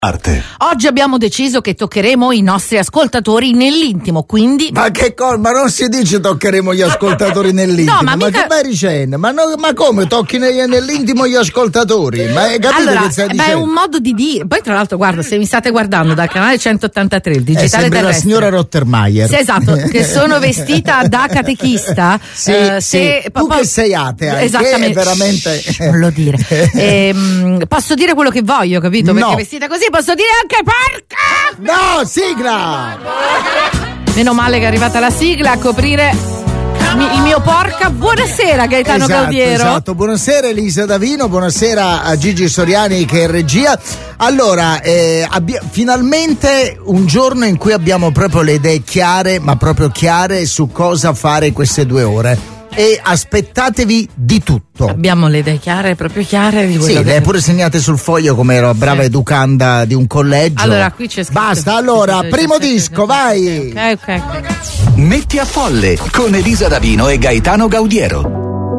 Arte. Oggi abbiamo deciso che toccheremo i nostri ascoltatori nell'intimo, quindi... Ma che cosa? Ma non si dice toccheremo gli ascoltatori nell'intimo. No, ma mica... che vai dicendo? Ma come tocchi nell'intimo gli ascoltatori? Ma hai capito allora, che stai dicendo? È un modo di dire. Poi tra l'altro guarda, se mi state guardando dal canale 183, il digitale sembra terrestre, la signora Rottermeier. Sì, esatto, che sono vestita da catechista. Sì, tu che sei atea, esattamente, che è veramente... non lo dire. Posso dire quello che voglio, capito? Perché vestita così posso dire anche porca! No, sigla! Meno male che è arrivata la sigla a coprire il mio porca. Buonasera Gaetano Gaudiero. Esatto, buonasera Elisa Davino, buonasera a Gigi Soriani che è in regia. Allora, finalmente un giorno in cui abbiamo proprio le idee chiare, ma proprio chiare su cosa fare queste 2 ore. E aspettatevi di tutto. Abbiamo le idee chiare, proprio chiare di quello le hai pure segnate sul foglio come ero brava educanda di un collegio. Allora qui c'è scritto. Basta, allora, primo disco, vai. Ok. Metti a folle con Elisa Davino e Gaetano Gaudiero.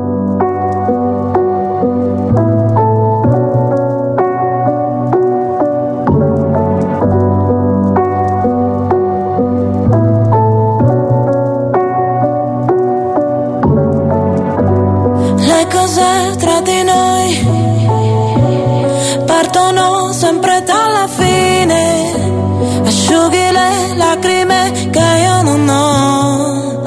Le cose tra di noi partono sempre dalla fine, asciughi le lacrime che io non ho.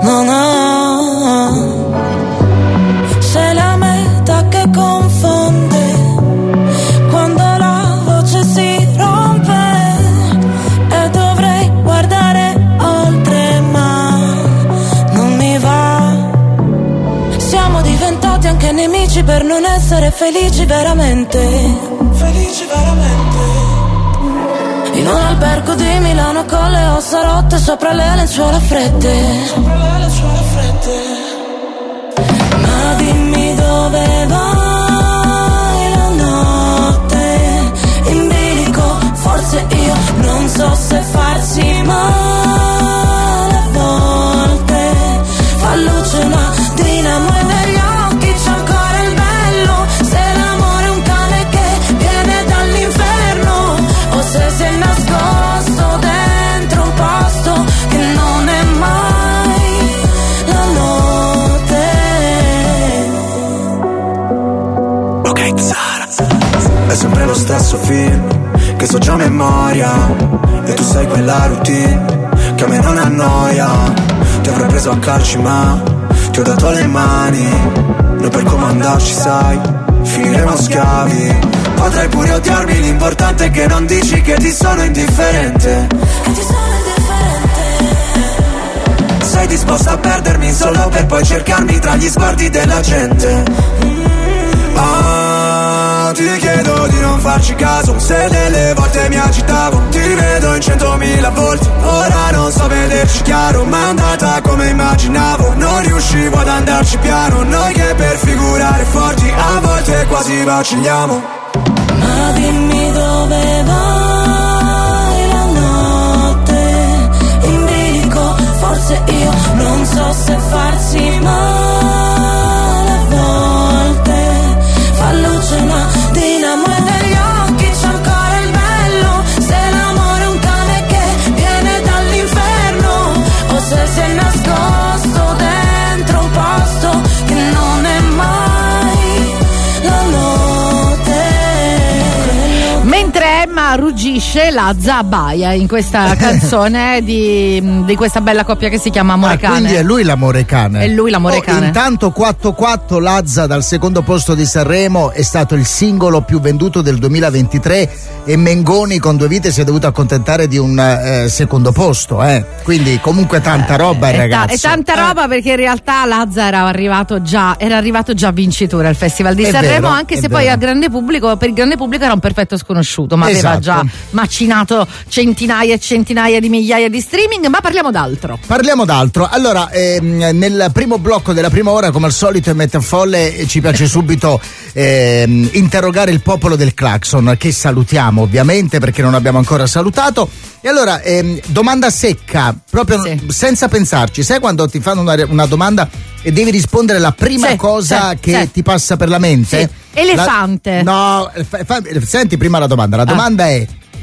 Sei la metà che confonde quando la voce si rompe e dovrei guardare oltre ma non mi va. Siamo diventati anche nemici per non essere felici veramente. Felici veramente. In un albergo di Milano con le ossa rotte sopra le lenzuola fredde. Ma dimmi dove vai la notte in bilico. Forse io non so se farsi male a volte. Fa luce una dinamo e negli occhi c'è ancora il bello. Se l'amore è un cane che viene dall'inferno o se si è nascosto dentro un posto che non è mai la notte. Ok Zara, è sempre lo stesso film che so già a memoria e tu sai quella routine che a me non annoia. Ti avrei preso a calci ma ti ho dato le mani, noi per comandarci sai, finiremo schiavi. Potrai pure odiarmi, l'importante è che non dici che ti sono indifferente. Sei disposta a perdermi solo per poi cercarmi tra gli sguardi della gente. Ti chiedo di non farci caso, se delle volte mi agitavo, ti rivedo in 100.000 volti. Ora non so vederci chiaro, ma è andata come immaginavo. Non riuscivo ad andarci piano, noi che per figurare forti a volte quasi vacilliamo. Ma dimmi dove vai la notte in bilico. Forse io non so se farsi male a volte. Fa luce una dinamo e negli occhi c'è ancora il bello. Se l'amore è un cane che viene dall'inferno o se si è nascosto dentro un posto che non è mai la notte. Mentre Emma ruggisce la Zabaia in questa canzone di questa bella coppia che si chiama Amore Cane. Quindi è lui l'amore cane. È lui l'amore cane. Intanto 4-4 Lazza dal secondo posto di Sanremo è stato il singolo più venduto del 2023 e Mengoni con 2 vite si è dovuto accontentare di un secondo posto, quindi comunque tanta roba il ragazzo. È tanta roba perché in realtà Lazza era arrivato già vincitore al Festival di Sanremo, vero, anche se vero. poi per il grande pubblico era un perfetto sconosciuto, ma aveva già macinato centinaia e centinaia di migliaia di streaming. Ma parliamo d'altro. Allora, nel primo blocco della prima ora, come al solito in Mette a Folle, ci piace subito interrogare il popolo del clacson, che salutiamo ovviamente perché non abbiamo ancora salutato. E allora, domanda secca, proprio senza pensarci. Sai quando ti fanno una domanda e devi rispondere la prima cosa che ti passa per la mente? Elefante. No, senti prima la domanda. La domanda è: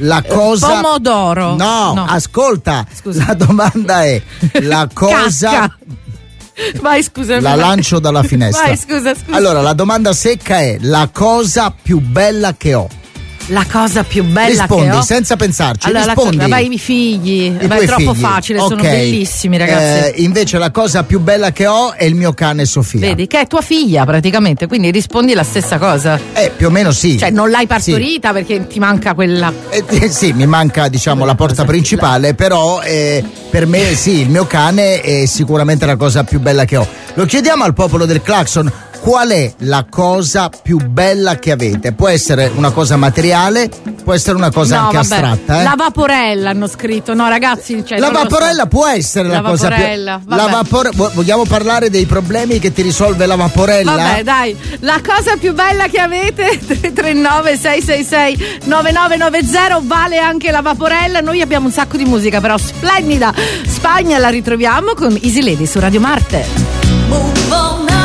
la cosa... Pomodoro. No, ascolta. Scusa. La domanda è la cosa... Cacca. Vai, scusami. La lancio dalla finestra. Vai, scusa. Allora, la domanda secca è la cosa più bella che ho. La cosa più bella rispondi, che ho? Senza pensarci. Allora, rispondi. vai, i miei figli. È troppo facile, sono bellissimi, ragazzi. Invece la cosa più bella che ho è il mio cane Sofia. Vedi, che è tua figlia praticamente, quindi rispondi la stessa cosa. Più o meno sì. Cioè, non l'hai partorita perché ti manca quella. Sì, mi manca, diciamo, la porta principale, però per me sì, il mio cane è sicuramente la cosa più bella che ho. Lo chiediamo al popolo del Clacson. Qual è la cosa più bella che avete? Può essere una cosa materiale, può essere una cosa anche astratta. La vaporella hanno scritto, no ragazzi. Cioè, la vaporella può essere la cosa più. Vogliamo parlare dei problemi che ti risolve la vaporella? Vabbè, dai, la cosa più bella che avete, 339 666 9990, vale anche la vaporella. Noi abbiamo un sacco di musica, però splendida. Spagna la ritroviamo con Easy Lady su Radio Marte. Move on now.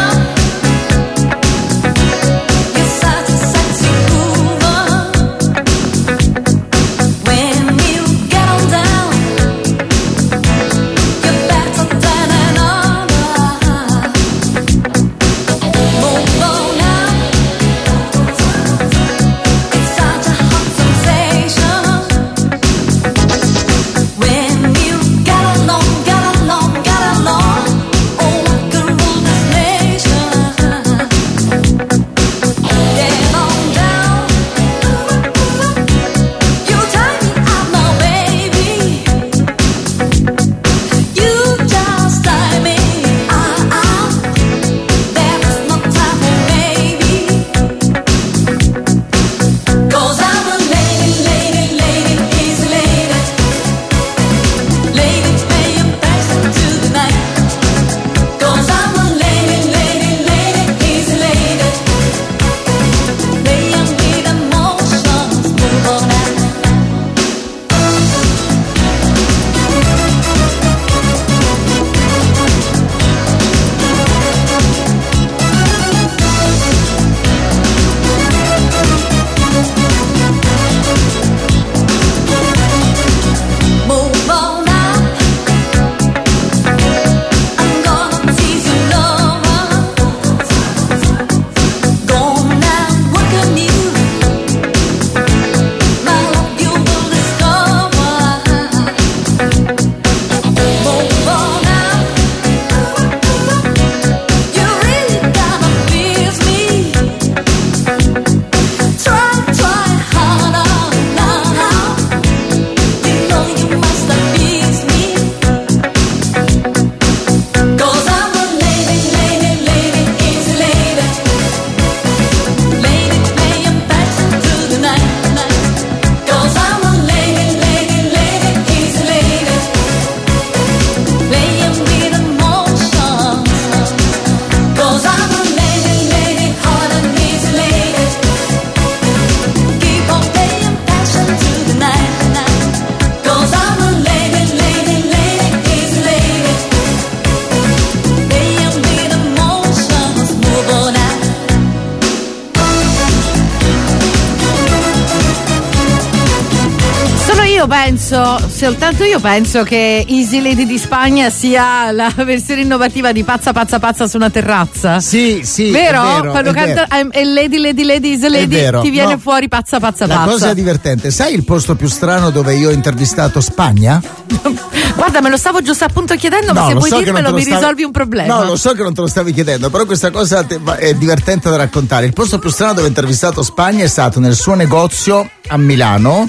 Soltanto io penso che Easy Lady di Spagna sia la versione innovativa di Pazza Pazza Pazza su una terrazza. Sì, vero? È vero, quando canta Lady Easy Lady ti viene fuori Pazza Pazza Pazza. La cosa divertente, sai il posto più strano dove io ho intervistato Spagna? Guarda, me lo stavo giusto appunto chiedendo, ma se vuoi dirmelo mi risolvi un problema. No, lo so che non te lo stavi chiedendo, però questa cosa è divertente da raccontare. Il posto più strano dove ho intervistato Spagna è stato nel suo negozio a Milano.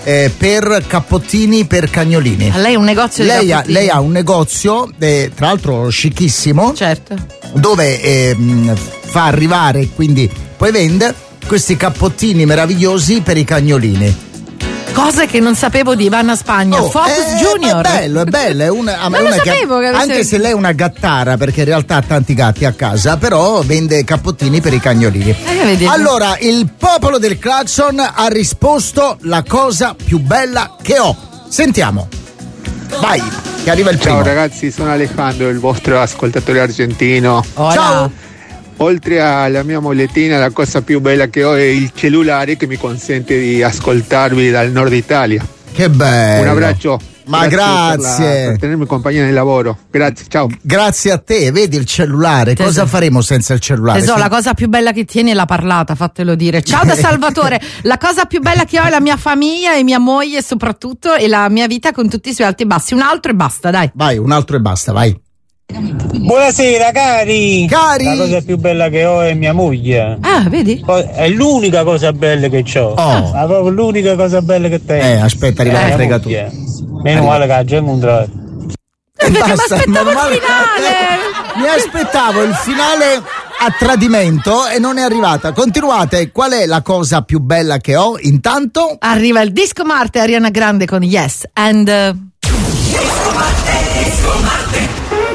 Per cappottini per cagnolini. Lei ha un negozio di cappottini? Lei ha un negozio, tra l'altro scicchissimo, certo, dove fa arrivare, quindi poi vende questi cappottini meravigliosi per i cagnolini. Cose che non sapevo di Ivana Spagna. Focus Junior. È bello, non lo sapevo che anche se lei è una gattara, perché in realtà ha tanti gatti a casa, però vende cappottini per i cagnolini. Allora, il popolo del Clacson ha risposto la cosa più bella che ho. Sentiamo. Vai, che arriva il primo. Ciao ragazzi, sono Alejandro, il vostro ascoltatore argentino. Hola. Ciao. oltre alla mia molettina, la cosa più bella che ho è il cellulare che mi consente di ascoltarvi dal nord Italia. Che bello. Un abbraccio. Ma grazie per tenermi compagnia nel lavoro. Grazie, ciao. Grazie a te. Vedi il cellulare, cosa faremo senza il cellulare? La cosa più bella che tieni è la parlata, fatelo dire. Ciao da Salvatore. La cosa più bella che ho è la mia famiglia e mia moglie soprattutto, e la mia vita con tutti i suoi alti e bassi. Un altro e basta, dai. Vai, un altro e basta, vai. Buonasera cari. La cosa più bella che ho è mia moglie. Ah, vedi? È l'unica cosa bella che ho. L'unica cosa bella che tengo. Aspetta, arriva la fregatura. Meno male che oggi è un drago. Perché mi aspettavo il finale. Mi aspettavo il finale a tradimento e non è arrivata. Continuate, qual è la cosa più bella che ho? Intanto arriva il Disco Marte, Ariana Grande con Yes and Disco Marte.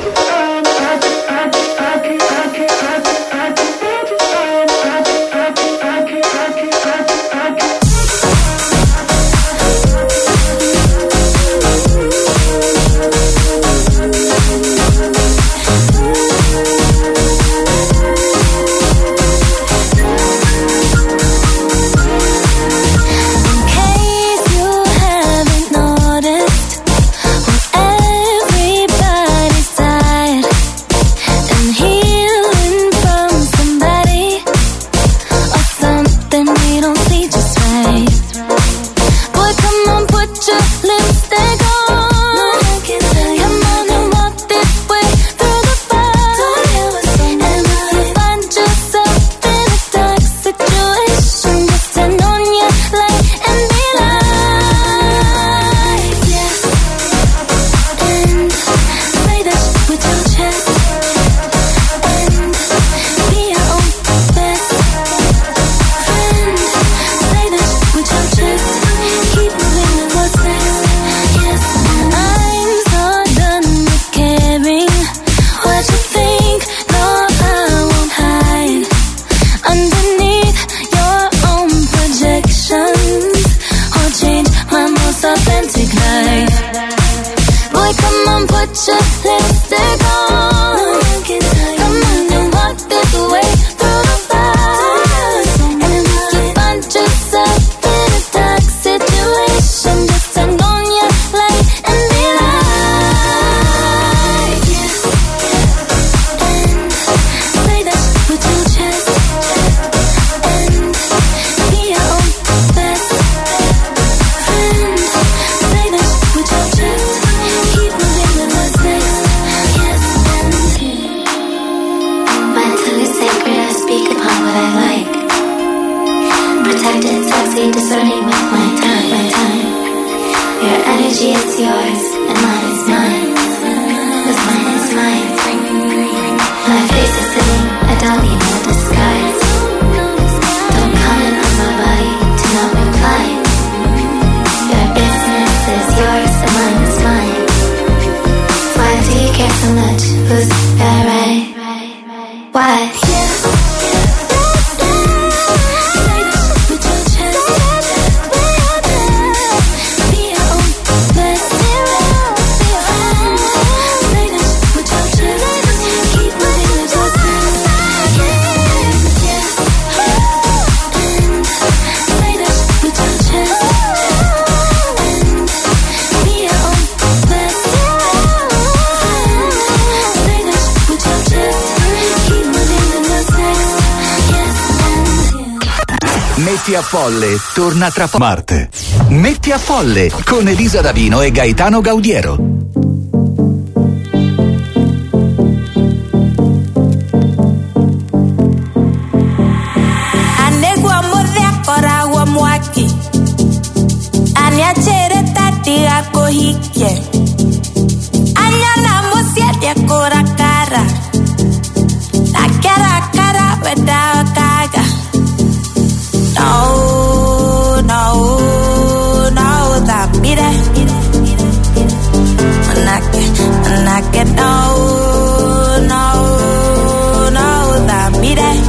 Metti a Folle torna tra Marte. Metti a Folle con Elisa Davino e Gaetano Gaudiero. Anegua modea coragua muaki. Aniachere tati akohike. Anyana mosia de cora cara. La cara without kaga. No, that beat it. Manake, no, that beat it.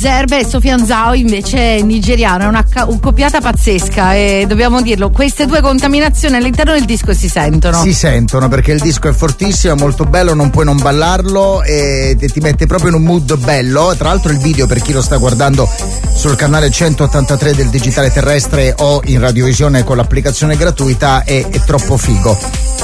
Zerbe e Sofian Zhao invece è nigeriano, è una coppiata pazzesca e dobbiamo dirlo, queste due contaminazioni all'interno del disco si sentono perché il disco è fortissimo, è molto bello, non puoi non ballarlo e ti mette proprio in un mood bello. Tra l'altro il video, per chi lo sta guardando sul canale 183 del Digitale Terrestre o in radiovisione con l'applicazione gratuita, è troppo figo.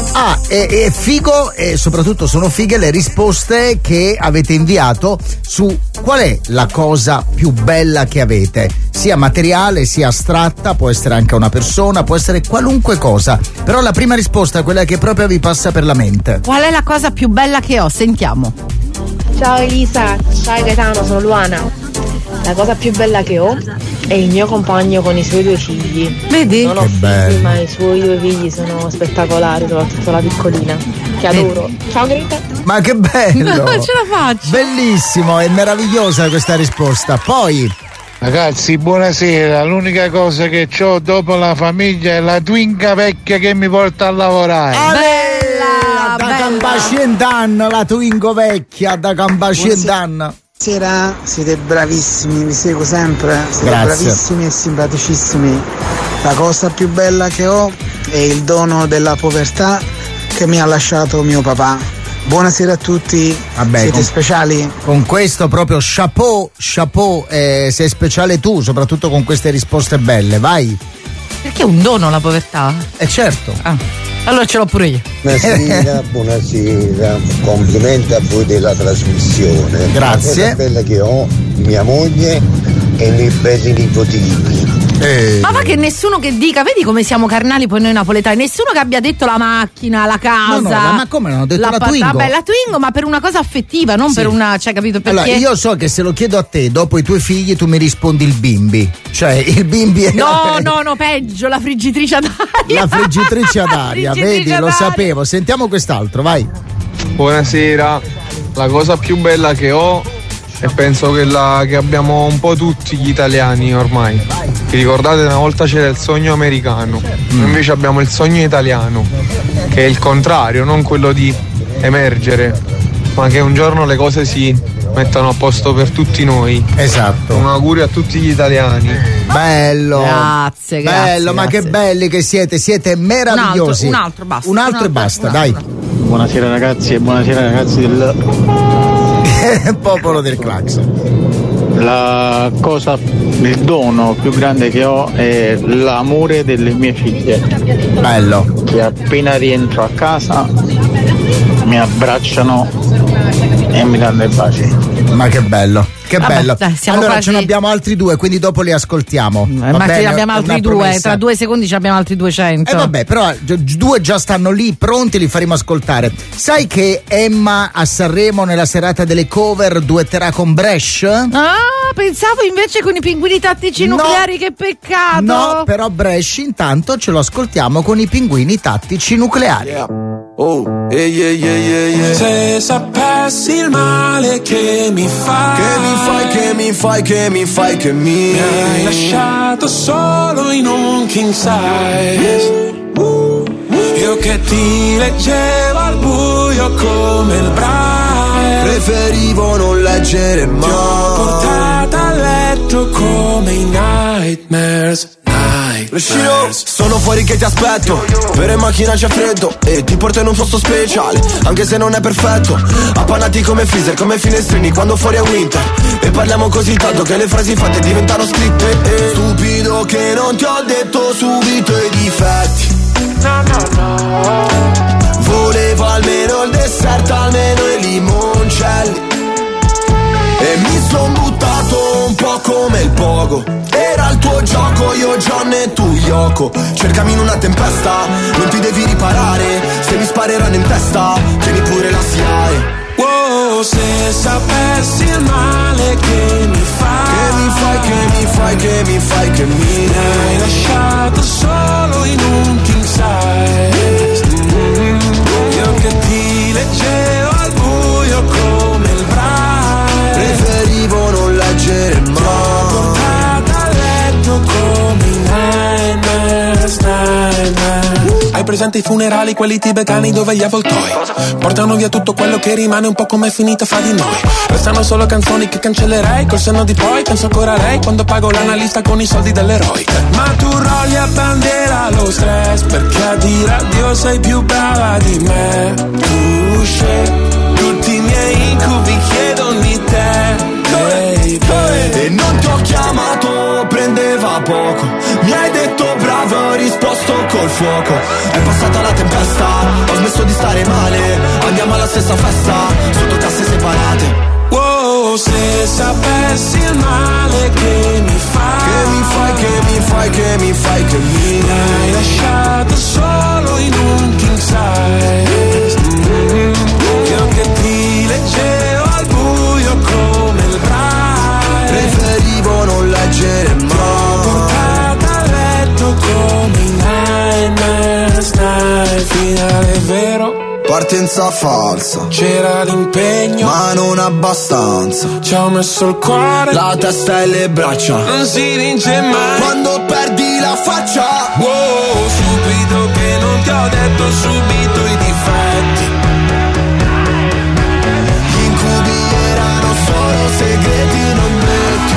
È figo e soprattutto sono fighe le risposte che avete inviato su qual è la cosa più bella che avete, sia materiale sia astratta, può essere anche una persona, può essere qualunque cosa, però la prima risposta è quella che proprio vi passa per la mente. Qual è la cosa più bella che ho? Sentiamo. Ciao Elisa, ciao Gaetano, sono Luana. La cosa più bella che ho è il mio compagno con i suoi 2 figli. Vedi? Non ho figli, ma i suoi 2 figli sono spettacolari, soprattutto la piccolina, che adoro. Ciao Greta. Ma che bello! Non ce la faccio! Bellissimo, è meravigliosa questa risposta. Poi... Ragazzi, buonasera. L'unica cosa che ho dopo la famiglia è la twinga vecchia che mi porta a lavorare. Bella! Da Campasciendan, la twingo vecchia da Campasciendan. Buonasera, siete bravissimi, vi seguo sempre, siete Grazie. bravissimi e simpaticissimi. La cosa più bella che ho è il dono della povertà che mi ha lasciato mio papà. Buonasera a tutti, siete speciali. Con questo proprio chapeau, sei speciale tu, soprattutto con queste risposte belle, vai. Perché è un dono la povertà? Certo. Allora ce l'ho pure io. Buonasera, complimenti a voi della trasmissione. Grazie. La cosa bella che ho, mia moglie e i miei belli nipotini. Ma va che nessuno che dica, vedi come siamo carnali poi noi napoletani, nessuno che abbia detto la macchina, la casa. No, ma come non ho detto la Twingo? Vabbè, la Twingo, ma per una cosa affettiva, non per una, cioè, capito perché? Allora, io so che se lo chiedo a te, dopo i tuoi figli, tu mi rispondi il bimbi. Cioè, il bimbi è... No, peggio, la friggitrice ad aria. La friggitrice ad aria, vedi, lo sapevo. Sentiamo quest'altro, vai. Buonasera, la cosa più bella che ho e penso che abbiamo un po' tutti gli italiani ormai. Vi ricordate, una volta c'era il sogno americano, noi invece abbiamo il sogno italiano, che è il contrario, non quello di emergere, ma che un giorno le cose si mettano a posto per tutti noi. Esatto. Un augurio a tutti gli italiani. Bello. Grazie. Bello, ma che belli che siete meravigliosi. Un altro basta. Un altro e basta, dai. Buonasera ragazzi e buonasera ragazzi del popolo del Claxon. La cosa, il dono più grande che ho è l'amore delle mie figlie. Bello. Che appena rientro a casa mi abbracciano e mi danno i baci. Ma che bello. Che bello. Dai, allora quasi... ce ne abbiamo altri 2, quindi dopo li ascoltiamo. Ma ce ne abbiamo altri 2, tra 2 secondi ce ne abbiamo altri 200. Vabbè, però 2 già stanno lì pronti, li faremo ascoltare. Sai che Emma a Sanremo nella serata delle cover duetterà con Bresh? Pensavo invece con i pinguini tattici nucleari, che peccato. No, però Bresh intanto ce lo ascoltiamo con i pinguini tattici nucleari. Se sapessi il male che mi fai, che mi hai lasciato solo in un king size. Io che ti leggevo al buio come il Braille, preferivo non leggere mai. Ti ho portata a letto come i nightmares. Sono fuori che ti aspetto, per in macchina c'è freddo e ti porto in un posto speciale, anche se non è perfetto. Appannati come freezer, come finestrini quando fuori è winter, e parliamo così tanto che le frasi fatte diventano scritte. Stupido che non ti ho detto subito i difetti. Volevo almeno il dessert, almeno i limoncelli, e mi son buttato un po' come il pogo. Era il tuo gioco, io John e tu Yoko. Cercami in una tempesta, non ti devi riparare. Se mi spareranno in testa, tieni pure la SIAE. Wow, se sapessi il male che mi fai, che mi hai lasciato solo in un king size. Io che ti leggevo al buio come il Braille, preferivo non leggere mai. Come i nightmares. Hai presente i funerali, quelli tibetani dove gli avvoltoi portano via tutto quello che rimane, un po' come è finita fra di noi. Restano solo canzoni che cancellerei, col senno di poi penso ancora a lei quando pago l'analista con i soldi dell'eroe. Ma tu rolli a bandiera lo stress, perché a dire addio sei più brava di me. Tu scegli tutti i miei incubi, chiedono di te. E non ti ho chiamato, prendeva poco. Mi hai detto bravo, ho risposto col fuoco. È passata la tempesta, ho smesso di stare male. Andiamo alla stessa festa, sotto casse separate. Wow, se sapessi il male che mi fai, che mi hai lasciato solo in un king size. Io che ti leggevo al buio come il braille, preferivo non leggere mai. Ti ho portata a letto come in Nine, finale vero, partenza falsa. C'era l'impegno, ma non abbastanza. Ci ho messo il cuore, la testa e le braccia. Non si vince mai quando perdi la faccia. Wow, subito che non ti ho detto subito i difetti. Gli incubi erano solo segreti non detti.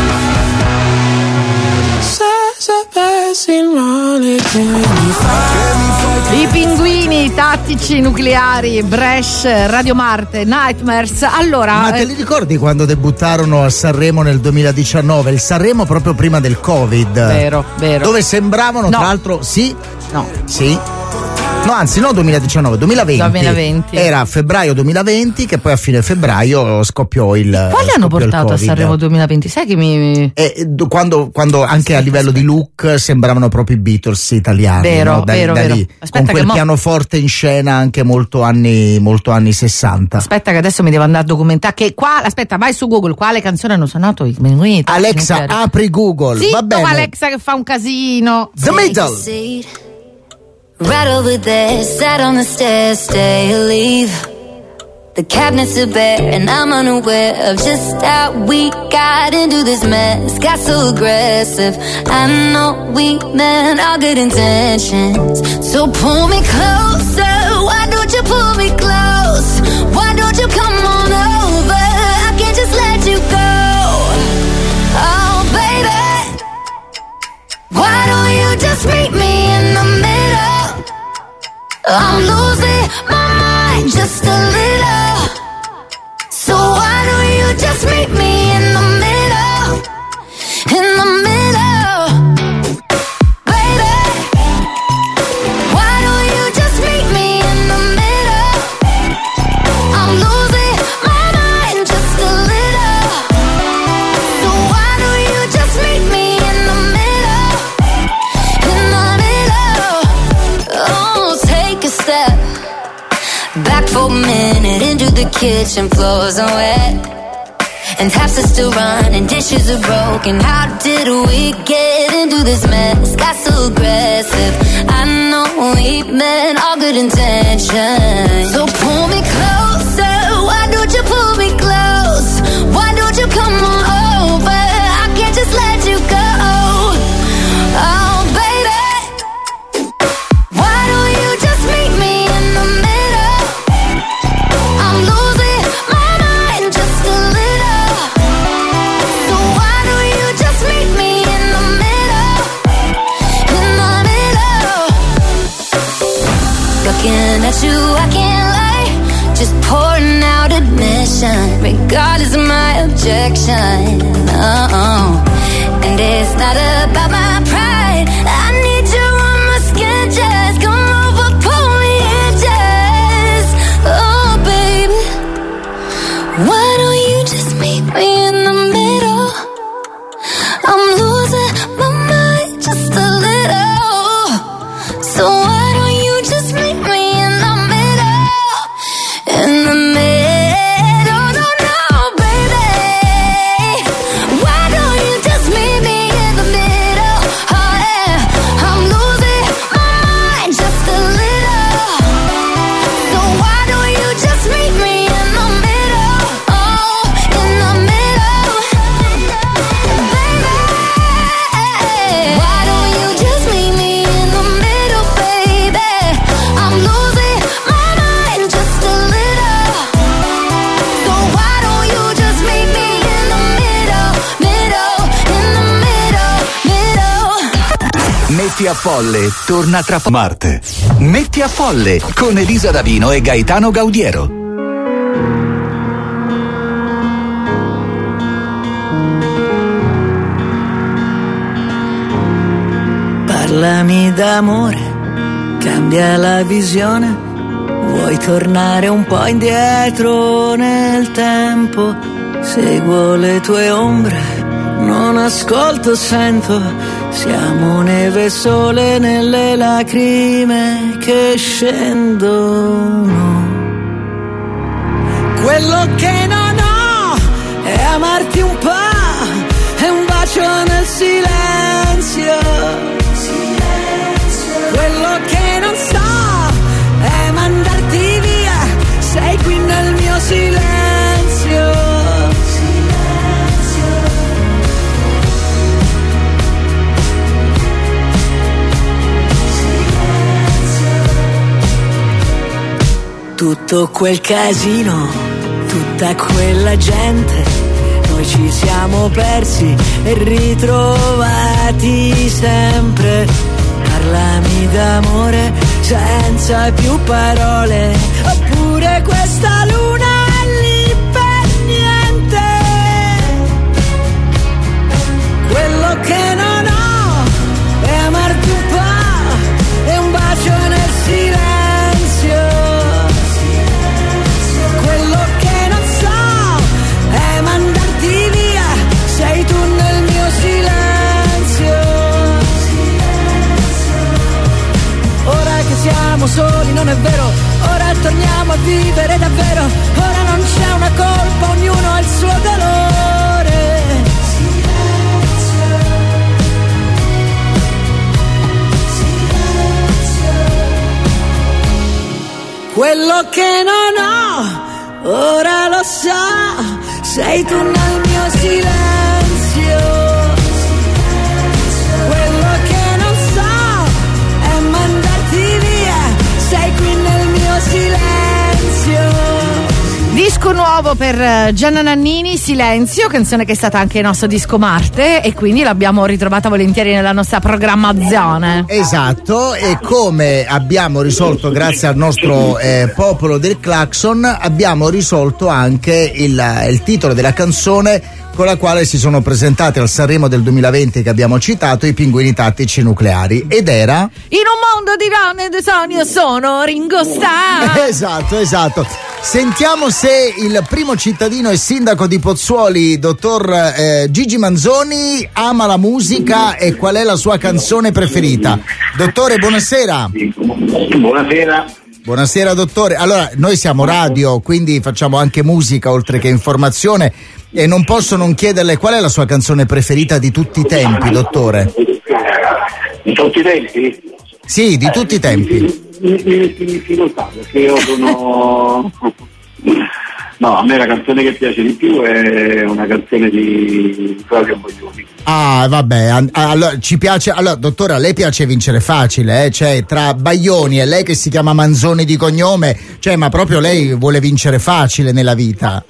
Se sapessi il male che mi fai. I pinguini tattici nucleari, Bresh, Radio Marte, Nightmares. Allora, ma te li ricordi quando debuttarono a Sanremo nel 2019? Il Sanremo proprio prima del Covid. Vero. Dove sembravano, no. Tra l'altro, sì. No. Sì. No, anzi, no, 2019, 2020. Era febbraio 2020 che poi a fine febbraio scoppiò il. Quali hanno portato a Sanremo 2020? Sai che mi. Quando anche a livello di look sembravano proprio i Beatles italiani. Vero, no? vero. Lì, con quel pianoforte in scena anche molto anni 60. Aspetta che adesso mi devo andare a documentare. Aspetta, vai su Google, quale canzone hanno suonato i pinguini? Alexa, apri Google. Zitto, va bene. Alexa che fa un casino. The Middle. Right over there, sat on the stairs, stay or leave. The cabinets are bare and I'm unaware of just how we got into this mess. Got so aggressive, I know we meant all good intentions. So pull me closer, why don't you pull me close? Why don't you come on over, I can't just let you go. Oh baby, why don't you just meet me in the middle? I'm losing my mind just a little. So why don't you just meet me in the middle? In the middle. Baby, why don't you just meet me in the middle? I'm losing my mind just a little. So why don't you just meet me in the middle? In the middle. Oh, take a step back for a minute into the kitchen, floors are wet and taps are still running, dishes are broken. How did we get into this mess? Got so aggressive, I know we meant all good intentions. So pull me closer, why don't you pull me close? Why don't you come on over, I can't just let you go. Oh baby, why don't you just meet me in the middle? I'm losing my mind just a little. So why don't you just meet me in the middle? In the middle. Looking at you, I can't lie. Just pouring out admission, regardless of my objection. And it's not about my pride. I need you on my skin, just come over, pull me in, just. Oh baby, why don't you just meet me in the middle? I'm losing my mind just a little. So why don't you just meet me in the middle? In the middle, no, baby. Why don't you just meet me in the middle? Oh yeah, I'm losing my mind just a little. So why don't you just meet me in the middle? Oh, in the middle, baby. Why don't you just meet me in the middle, baby? Metti a Folle torna tra Marte. Metti a Folle con Elisa Davino e Gaetano Gaudiero. Parlami d'amore, cambia la visione. Vuoi tornare un po' indietro nel tempo? Seguo le tue ombre, non ascolto, sento. Siamo neve e sole nelle lacrime che scendono. Quello che non ho è amarti un po', è un bacio nel silenzio. Quello che non so è mandarti via, sei qui nel mio silenzio. Tutto quel casino, tutta quella gente, noi ci siamo persi e ritrovati sempre. Parlami d'amore senza più parole, oppure questa luna è lì per niente. Quello che non ho è amarti un po', è un bacio nel silenzio. Quello che non so è mandarti via, sei tu nel mio silenzio. Siamo soli, non è vero, ora torniamo a vivere davvero, ora non c'è una colpa, ognuno ha il suo dolore. Quello che non ho, ora lo so, sei tu nel mio silenzio. Sei qui nel mio silenzio. Disco nuovo per Gianna Nannini, Silenzio, canzone che è stata anche il nostro disco Marte e quindi l'abbiamo ritrovata volentieri nella nostra programmazione. Esatto, e come abbiamo risolto grazie al nostro popolo del Clacson, abbiamo risolto anche il titolo della canzone con la quale si sono presentati al Sanremo del 2020 che abbiamo citato, i Pinguini Tattici Nucleari, ed era In un mondo di donne e di sogni sono Ringo Starr. Esatto. Sentiamo se il primo cittadino e sindaco di Pozzuoli, dottor Gigi Manzoni, ama la musica e qual è la sua canzone preferita. Dottore, buonasera. Buonasera dottore. Allora, noi siamo radio, quindi facciamo anche musica oltre che informazione e non posso non chiederle qual è la sua canzone preferita di tutti i tempi, dottore. Di tutti i tempi? Sì, di tutti i tempi. Mi difficoltà perché io sono... No, a me la canzone che piace di più è una canzone di Claudio Baglioni. Ah, vabbè, allora ci piace. Allora, dottore, a lei piace vincere facile, cioè tra Baglioni e lei che si chiama Manzoni di cognome, cioè, ma proprio lei vuole vincere facile nella vita.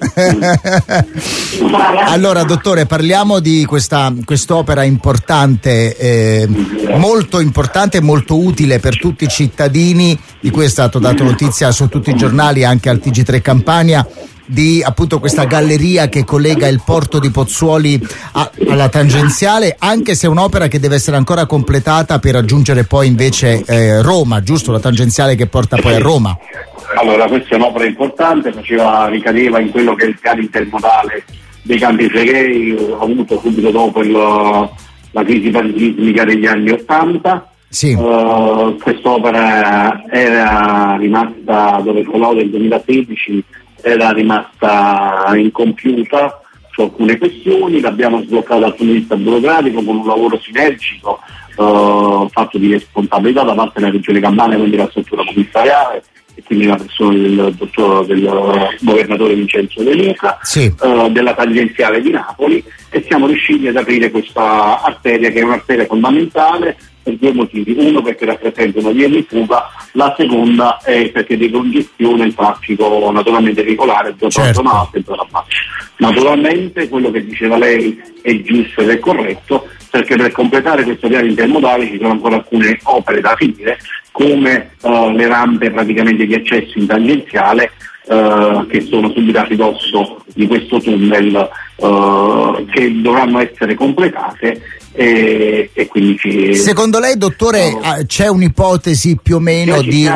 Allora, dottore, parliamo di quest'opera importante, molto importante e molto utile per tutti i cittadini, di cui è stato dato notizia su tutti i giornali, anche al TG3 Campania, di appunto questa galleria che collega il porto di Pozzuoli alla tangenziale, anche se è un'opera che deve essere ancora completata per raggiungere poi invece Roma, giusto? La tangenziale che porta poi a Roma. Allora, questa è un'opera importante, ricadeva in quello che è il piano intermodale dei Campi Flegrei, avuto subito dopo la crisi pandemica degli anni '80. Sì. Quest'opera era rimasta, dopo il colloquio del 2016, era rimasta incompiuta su alcune questioni, l'abbiamo sbloccata dal punto di vista burocratico con un lavoro sinergico fatto di responsabilità da parte della Regione Campania, quindi la struttura commissariale e quindi la persona del governatore Vincenzo De Luca, sì, della tangenziale di Napoli, e siamo riusciti ad aprire questa arteria che è un'arteria fondamentale per due motivi: uno perché rappresenta una via di fuga, la seconda è perché decongestiona il traffico naturalmente veicolare da zona alta e zona bassa. Naturalmente quello che diceva lei è giusto ed è corretto, perché per completare questo piano intermodale ci sono ancora alcune opere da finire, come le rampe praticamente di accesso in tangenziale che sono subito a ridosso di questo tunnel, che dovranno essere completate e quindi secondo lei, dottore, c'è un'ipotesi più o meno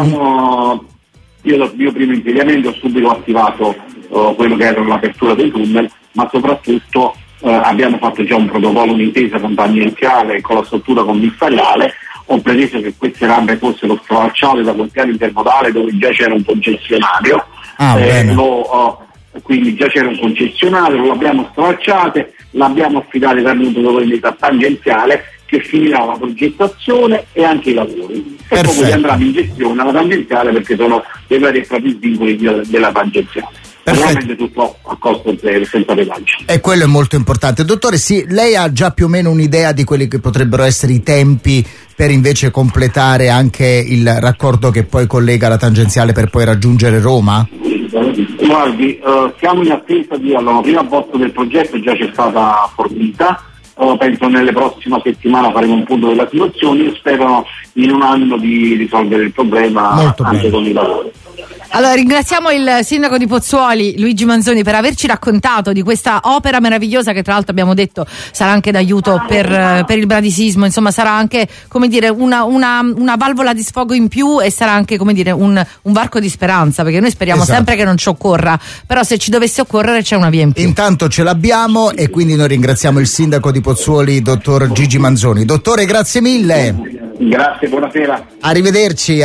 io primo insediamento ho subito attivato quello che era l'apertura dei tunnel, ma soprattutto abbiamo fatto già un protocollo, un'intesa con tangenziale con la struttura commissariale. Ho preteso che queste rampe fossero stralciate da quel piano intermodale dove già c'era un concessionario, quindi già c'era un concessionario, lo abbiamo stralciate, l'abbiamo affidate da un'unità tangenziale che finirà la progettazione e anche i lavori. E poi andranno in gestione alla tangenziale, perché sono dei veri e propri vincoli della tangenziale. Ovviamente tutto a costo zero, senza pedaggi. E quello è molto importante. Dottore, sì, lei ha già più o meno un'idea di quelli che potrebbero essere i tempi per invece completare anche il raccordo che poi collega la tangenziale per poi raggiungere Roma? Guardi, siamo in attesa la prima bozza del progetto già c'è stata fornita. Penso nelle prossime settimane faremo un punto della situazione. Io spero in un anno di risolvere il problema anche con i lavori. Allora, ringraziamo il sindaco di Pozzuoli, Luigi Manzoni, per averci raccontato di questa opera meravigliosa che tra l'altro abbiamo detto sarà anche d'aiuto per il bradisismo, insomma sarà anche, come dire, una valvola di sfogo in più, e sarà anche, come dire, un varco di speranza, perché noi speriamo sempre che non ci occorra, però se ci dovesse occorrere c'è una via in più. Intanto ce l'abbiamo, e quindi noi ringraziamo il sindaco di Pozzuoli, dottor Gigi Manzoni. Dottore, grazie mille. Grazie, buonasera. Arrivederci.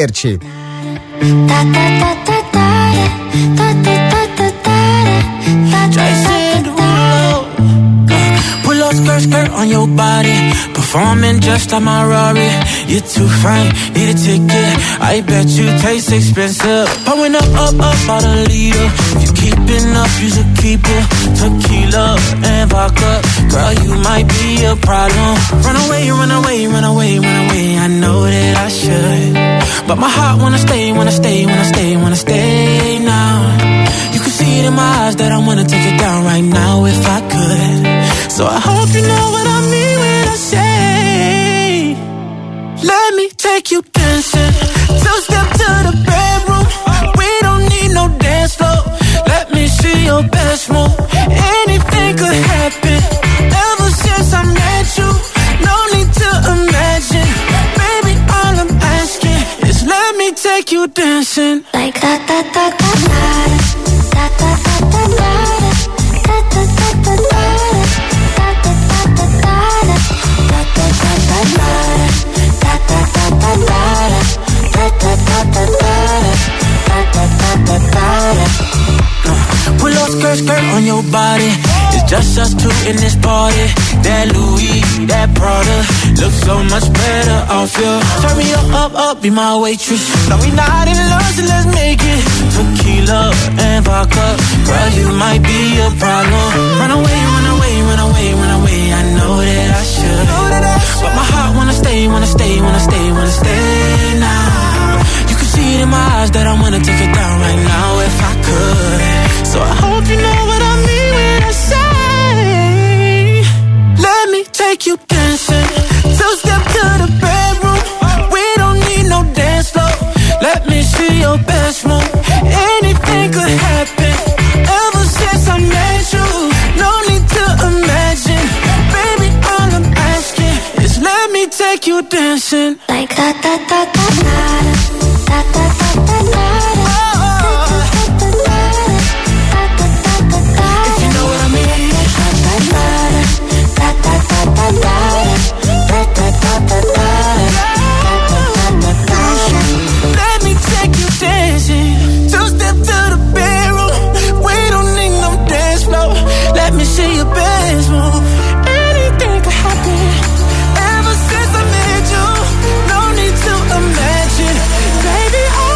Skirt on your body, performing just like my Rari. You're too fine, need a ticket. I bet you taste expensive. Pouring up about a liter. If you keeping up, you should keep it. Tequila and vodka, girl, you might be a problem. Run away. I know that I should, but my heart wanna stay now. You can see it in my eyes that I wanna take it down right now if I could. So I hope you know what I mean when I say, let me take you dancing. Two-step to the bedroom. We don't need no dance floor. Let me see your best move. Anything could happen. Ever since I met you, no need to imagine. Baby, all I'm asking is let me take you dancing. Like da da da da da da da da da da da da da da. Pull up skirt on your body. It's just us two in this party. That Louis, that Prada looks so much better off you. Turn me up, be my waitress. No, we not in love, so let's make it. Tequila and vodka, girl, you might be a problem. Run away. I know that I should, but my heart wanna stay now. You can see it in my eyes that I wanna take it down right now if I could. So I hope you know what I mean when I say, let me take you dancing. Two-step to the bedroom. We don't need no dance floor. Let me see your best move. Anything could happen. Ever since I met you, no need to imagine. Baby, all I'm asking is let me take you dancing. Like da da da da da da da da da da. If you know what I mean. Da da da da da da da da da da. Let me take you dancing. Two-step to the bedroom. We don't need no dance floor. Let me see your best move. Anything could happen. Ever since I met you, no need to imagine. Baby,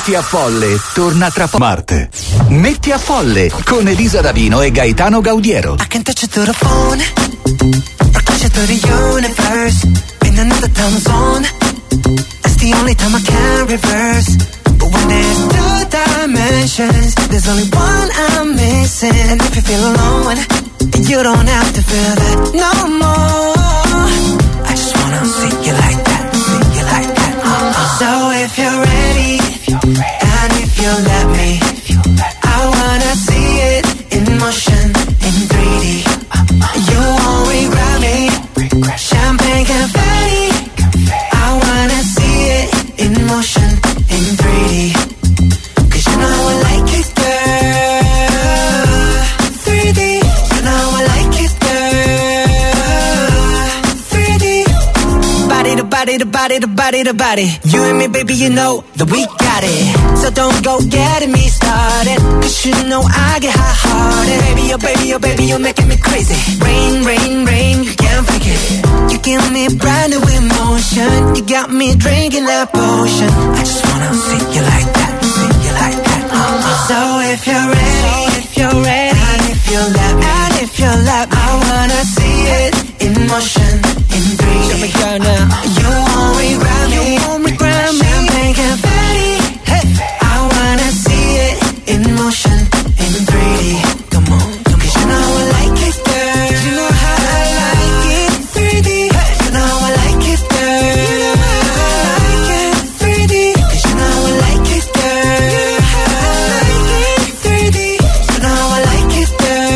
Metti a Folle torna tra poco. Marte. Metti a Folle con Elisa D'Avino e Gaetano Gaudiero. I can touch it through the phone or touch it through the universe. In another time zone, that's the only time I can reverse. But when there's two dimensions, there's only one I'm missing. And if you feel alone, you don't have to feel that no more. I just wanna see you like that, see you like that. So if you're ready, and if you let me, I wanna see it in motion, in 3D. You won't regret me. Champagne confetti. I wanna see it in motion, in 3D. 'Cause you know I like it, girl. 3D. You know I like it, girl. 3D. Body to body to body to body to body. You and me, baby, you know that we got it. So don't go getting me started, 'cause you know I get hot-hearted. Baby, oh baby, oh baby, you're making me crazy. Rain, rain, rain, you can't fake it. You give me brand new emotion. You got me drinking that potion. I just wanna see you like that, see you like that. So if you're ready, and if you let me, I wanna see it in motion, in 3D. You won't regret me, champagne confetti. Hey. I wanna see it in motion, in 3D. Come on, 'cause you know I like it, girl. You know how I like it, 3D. Hey. You know I like it, girl. You know how I like it, 3D. 'Cause you know I like it, girl. You know how I like it, 3D. You know I like it,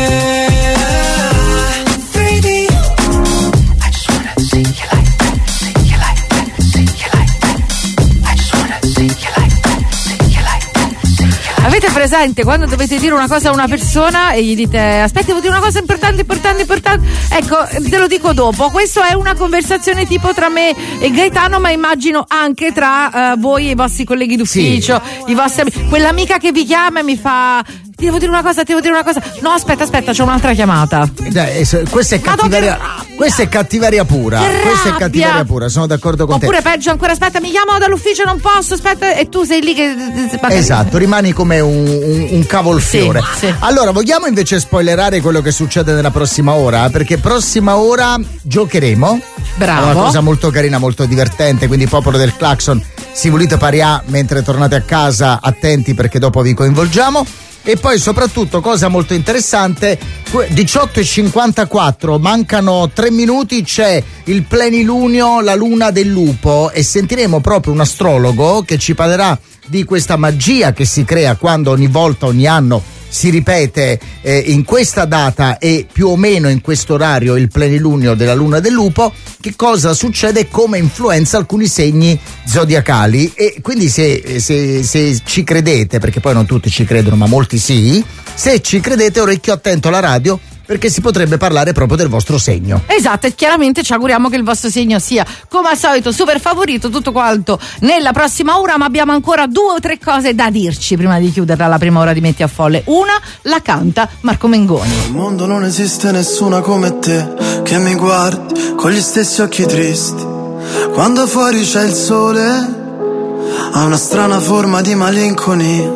girl. 3D. I just wanna see you like that, see you like that, see you like that. I just wanna see you like that, see you like that, see you like that. Avete presente quando dovete dire una cosa a una persona e gli dite aspetta, devo dire una cosa importante. Ecco, te lo dico dopo. Questa è una conversazione tipo tra me e Gaetano, ma immagino anche tra voi e i vostri colleghi d'ufficio, i vostri amici. Quell'amica che vi chiama e mi fa ti devo dire una cosa. No, aspetta, c'ho un'altra chiamata. Questa è cattiveria. Questa è cattiveria pura. Questa è cattiveria pura, sono d'accordo con te. Oppure peggio ancora, aspetta, mi chiamano dall'ufficio, non posso, aspetta, e tu sei lì che esatto, rimani come un cavolfiore. Sì. Allora, vogliamo invece spoilerare quello che succede nella prossima ora? Perché prossima ora giocheremo. Bravo. Una cosa molto carina, molto divertente, quindi popolo del Clacson, si volete parià mentre tornate a casa, attenti perché dopo vi coinvolgiamo. E poi soprattutto, cosa molto interessante, 18:54, mancano 3 minuti, c'è il plenilunio, la luna del lupo, e sentiremo proprio un astrologo che ci parlerà di questa magia che si crea quando ogni anno si ripete in questa data e più o meno in questo orario il plenilunio della luna del lupo, che cosa succede e come influenza alcuni segni zodiacali. E quindi se ci credete, perché poi non tutti ci credono ma molti sì, se ci credete orecchio attento alla radio, perché si potrebbe parlare proprio del vostro segno. Esatto, e chiaramente ci auguriamo che il vostro segno sia come al solito super favorito, tutto quanto nella prossima ora, ma abbiamo ancora 2 o 3 cose da dirci prima di chiuderla la prima ora di Metti a Folle. Una la canta Marco Mengoni. Al mondo non esiste nessuna come te che mi guardi con gli stessi occhi tristi. Quando fuori c'è il sole ha una strana forma di malinconia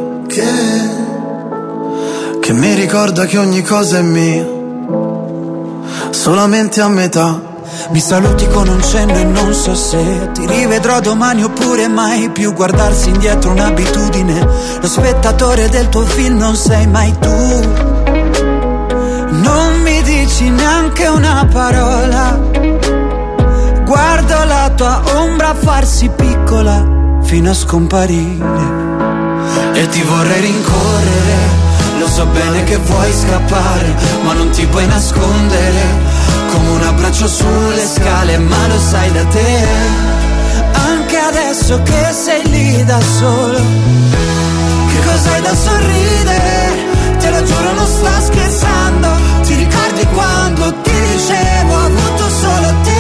che mi ricorda che ogni cosa è mia, solamente a metà. Mi saluti con un cenno e non so se ti rivedrò domani oppure mai più. Guardarsi indietro un'abitudine, lo spettatore del tuo film non sei mai tu. Non mi dici neanche una parola, guardo la tua ombra farsi piccola fino a scomparire. E ti vorrei rincorrere, lo so bene che vuoi scappare, ma non ti puoi nascondere, come un abbraccio sulle scale, ma lo sai da te. Anche adesso che sei lì da solo, che cos'hai da sorridere? Te lo giuro non sto scherzando. Ti ricordi quando ti dicevo ho avuto solo te?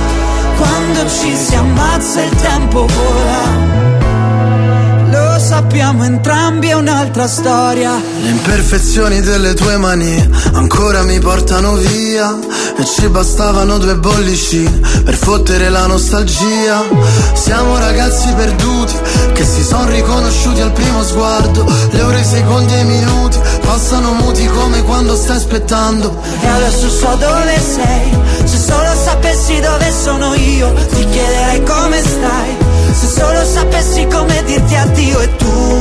Quando ci si ammazza il tempo vola, lo sappiamo sappiamo entrambi è un'altra storia. Le imperfezioni delle tue mani ancora mi portano via, e ci bastavano 2 bollicine per fottere la nostalgia. Siamo ragazzi perduti che si son riconosciuti al primo sguardo. Le ore, i secondi e i minuti passano muti come quando stai aspettando. E adesso so dove sei, se solo sapessi dove sono io ti chiederei come stai, se solo sapessi come dirti addio. E tu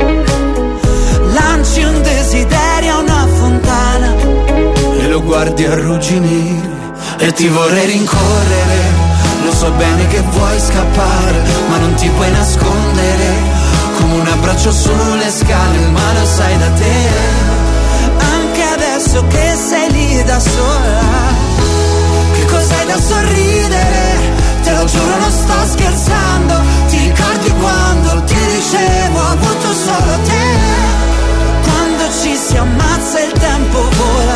lanci un desiderio a una fontana e lo guardi arrugginire e ti vorrei rincorrere. Lo so bene che vuoi scappare ma non ti puoi nascondere, come un abbraccio sulle scale, ma lo sai da te. Anche adesso che sei lì da sola, che cos'hai da sorridere? Te lo giuro non sto scherzando. Ti ricordi quando ti dicevo ho avuto solo te? Quando ci si ammazza il tempo vola,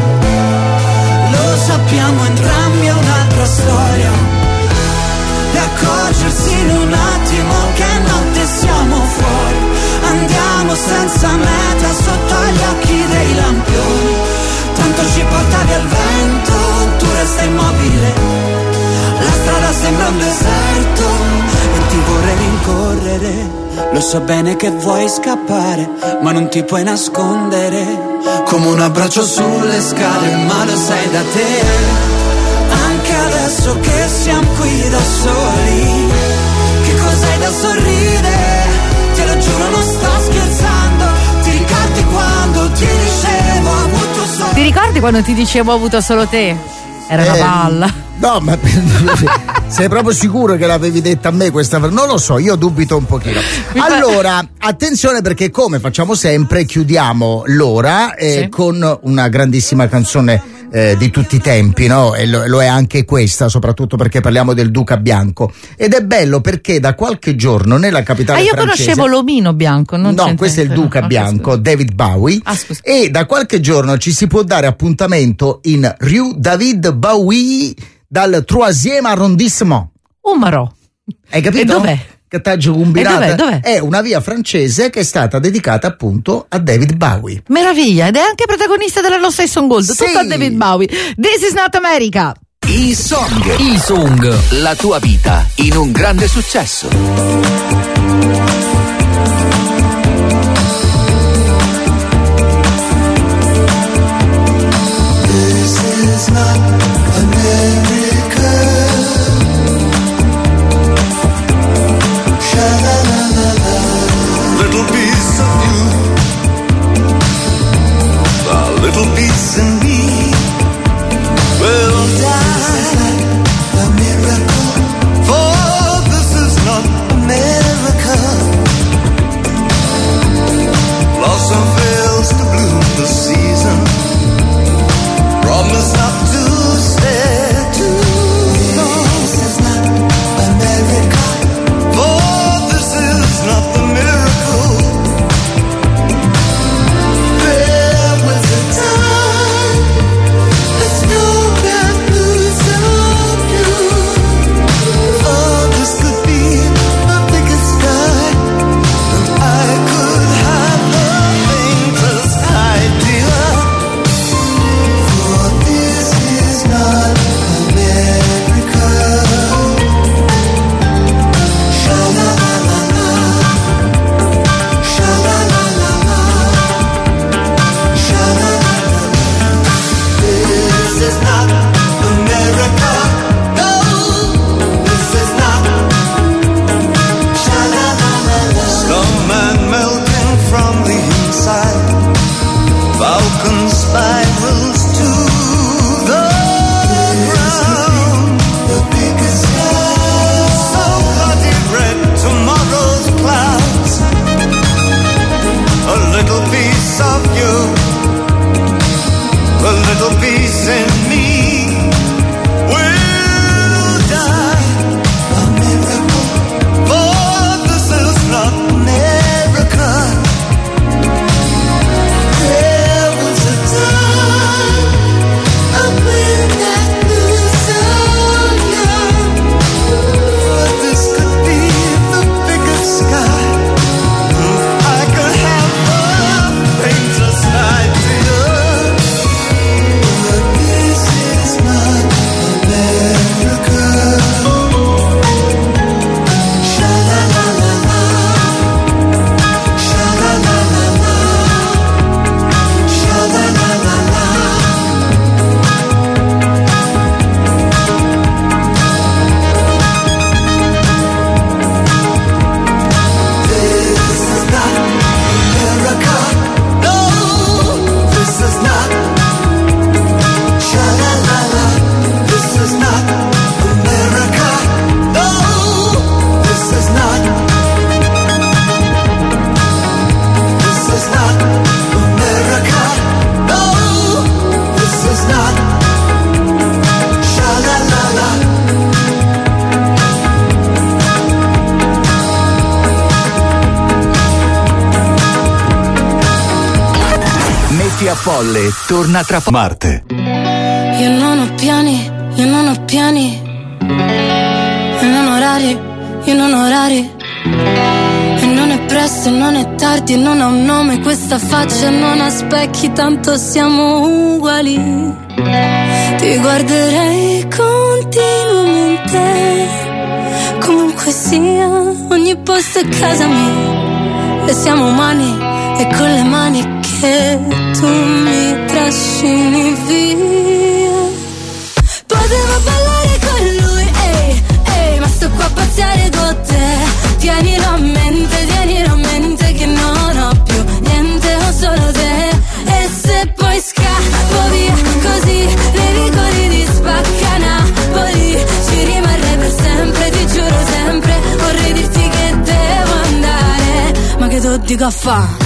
lo sappiamo entrambi è un'altra storia. E accorgersi in un attimo che notte siamo fuori, andiamo senza meta sotto gli occhi dei lampioni. Tanto ci porta via il vento, tu resta immobile, la strada sembra un deserto e ti vorrei rincorrere. Lo so bene che vuoi scappare ma non ti puoi nascondere, come un abbraccio sulle scale, ma lo sai da te. Anche adesso che siamo qui da soli, che cos'hai da sorridere? Te lo giuro non sto scherzando. Ti ricordi quando ti dicevo ho avuto solo te? Ti ricordi quando ti dicevo ho avuto solo te? Era una balla. No, ma sei proprio sicuro che l'avevi detta a me questa? Non lo so, io dubito un pochino. Allora, attenzione, perché come facciamo sempre chiudiamo l'ora con una grandissima canzone di tutti i tempi, no? E lo è anche questa, soprattutto perché parliamo del Duca Bianco. Ed è bello perché da qualche giorno nella capitale io francese... conoscevo l'omino bianco, non no, questo è il Duca Bianco, David Bowie. E da qualche giorno ci si può dare appuntamento in Rue David Bowie dal 3e arrondissement. Umaro. Hai capito? E dov'è? Cattaggio combinata. Dov'è? È una via francese che è stata dedicata appunto a David Bowie. Meraviglia, ed è anche protagonista della No Sex on Gold, tutto a David Bowie. This is not America. I Song, la tua vita in un grande successo. This is not America. Sha-la-la-la-la. Little piece of you, a little piece in me will die. This is not a miracle, for this is not America. Blossom fails to bloom this season, promise not to stay too long. This is not America, for this is not the miracle. There was a time, let's go back, lose on you. Oh, this could be the biggest sky, and I could have the faintest idea. For this is not America. Sha-la-la-la-la, sha-la-la-la-la, sha-la-la-la-la. This is not America. No, this is not. Sha-la-la-la-la. Some man melting from the inside, Falcon spirals to the ground. The biggest sky, so bloody red, tomorrow's clouds. A little piece of you, a little piece in me will die. A miracle, for this is not America. There was a time I went that loose on you. For this could be the biggest sky, Folle torna tra Marte. Io non ho piani, io non ho piani. Io non ho orari, io non ho orari. E non è presto e non è tardi e non ha un nome questa faccia e non ha specchi, tanto siamo uguali. Ti guarderei continuamente, comunque sia, ogni posto è casa mia. E siamo umani e con le mani che tu mi trascini via. Potevo ballare con lui, ehi, ehi, ma sto qua a pazziare con te. Tienilo a mente che non ho più niente, ho solo te. E se poi scappo via così, nei vicoli di Spacca Napoli, ci rimarrei per sempre, ti giuro sempre. Vorrei dirti che devo andare, ma che tu dico a fa'?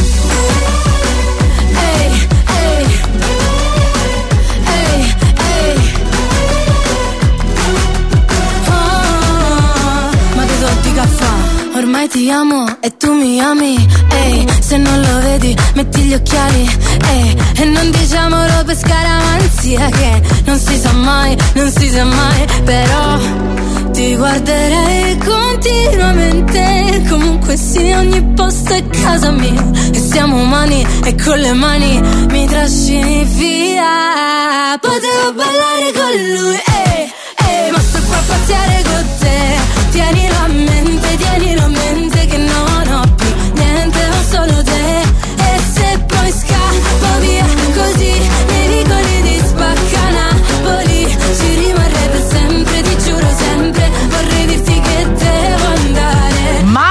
Ormai ti amo e tu mi ami, ehi, se non lo vedi metti gli occhiali, ehi, e non diciamolo per scaramanzia che non si sa mai, non si sa mai, però ti guarderei continuamente, comunque sì, ogni posto è casa mia, e siamo umani e con le mani mi trascini via. Potevo ballare con lui, ehi, ehi, ma sto qua a pazziare con te. Tienilo a mente che non ho più niente, ho solo te. E se poi scappo via così, nei vicoli di Spacca Napoli, ci rimarrei per sempre, ti giuro sempre. Vorrei dirti che devo andare, ma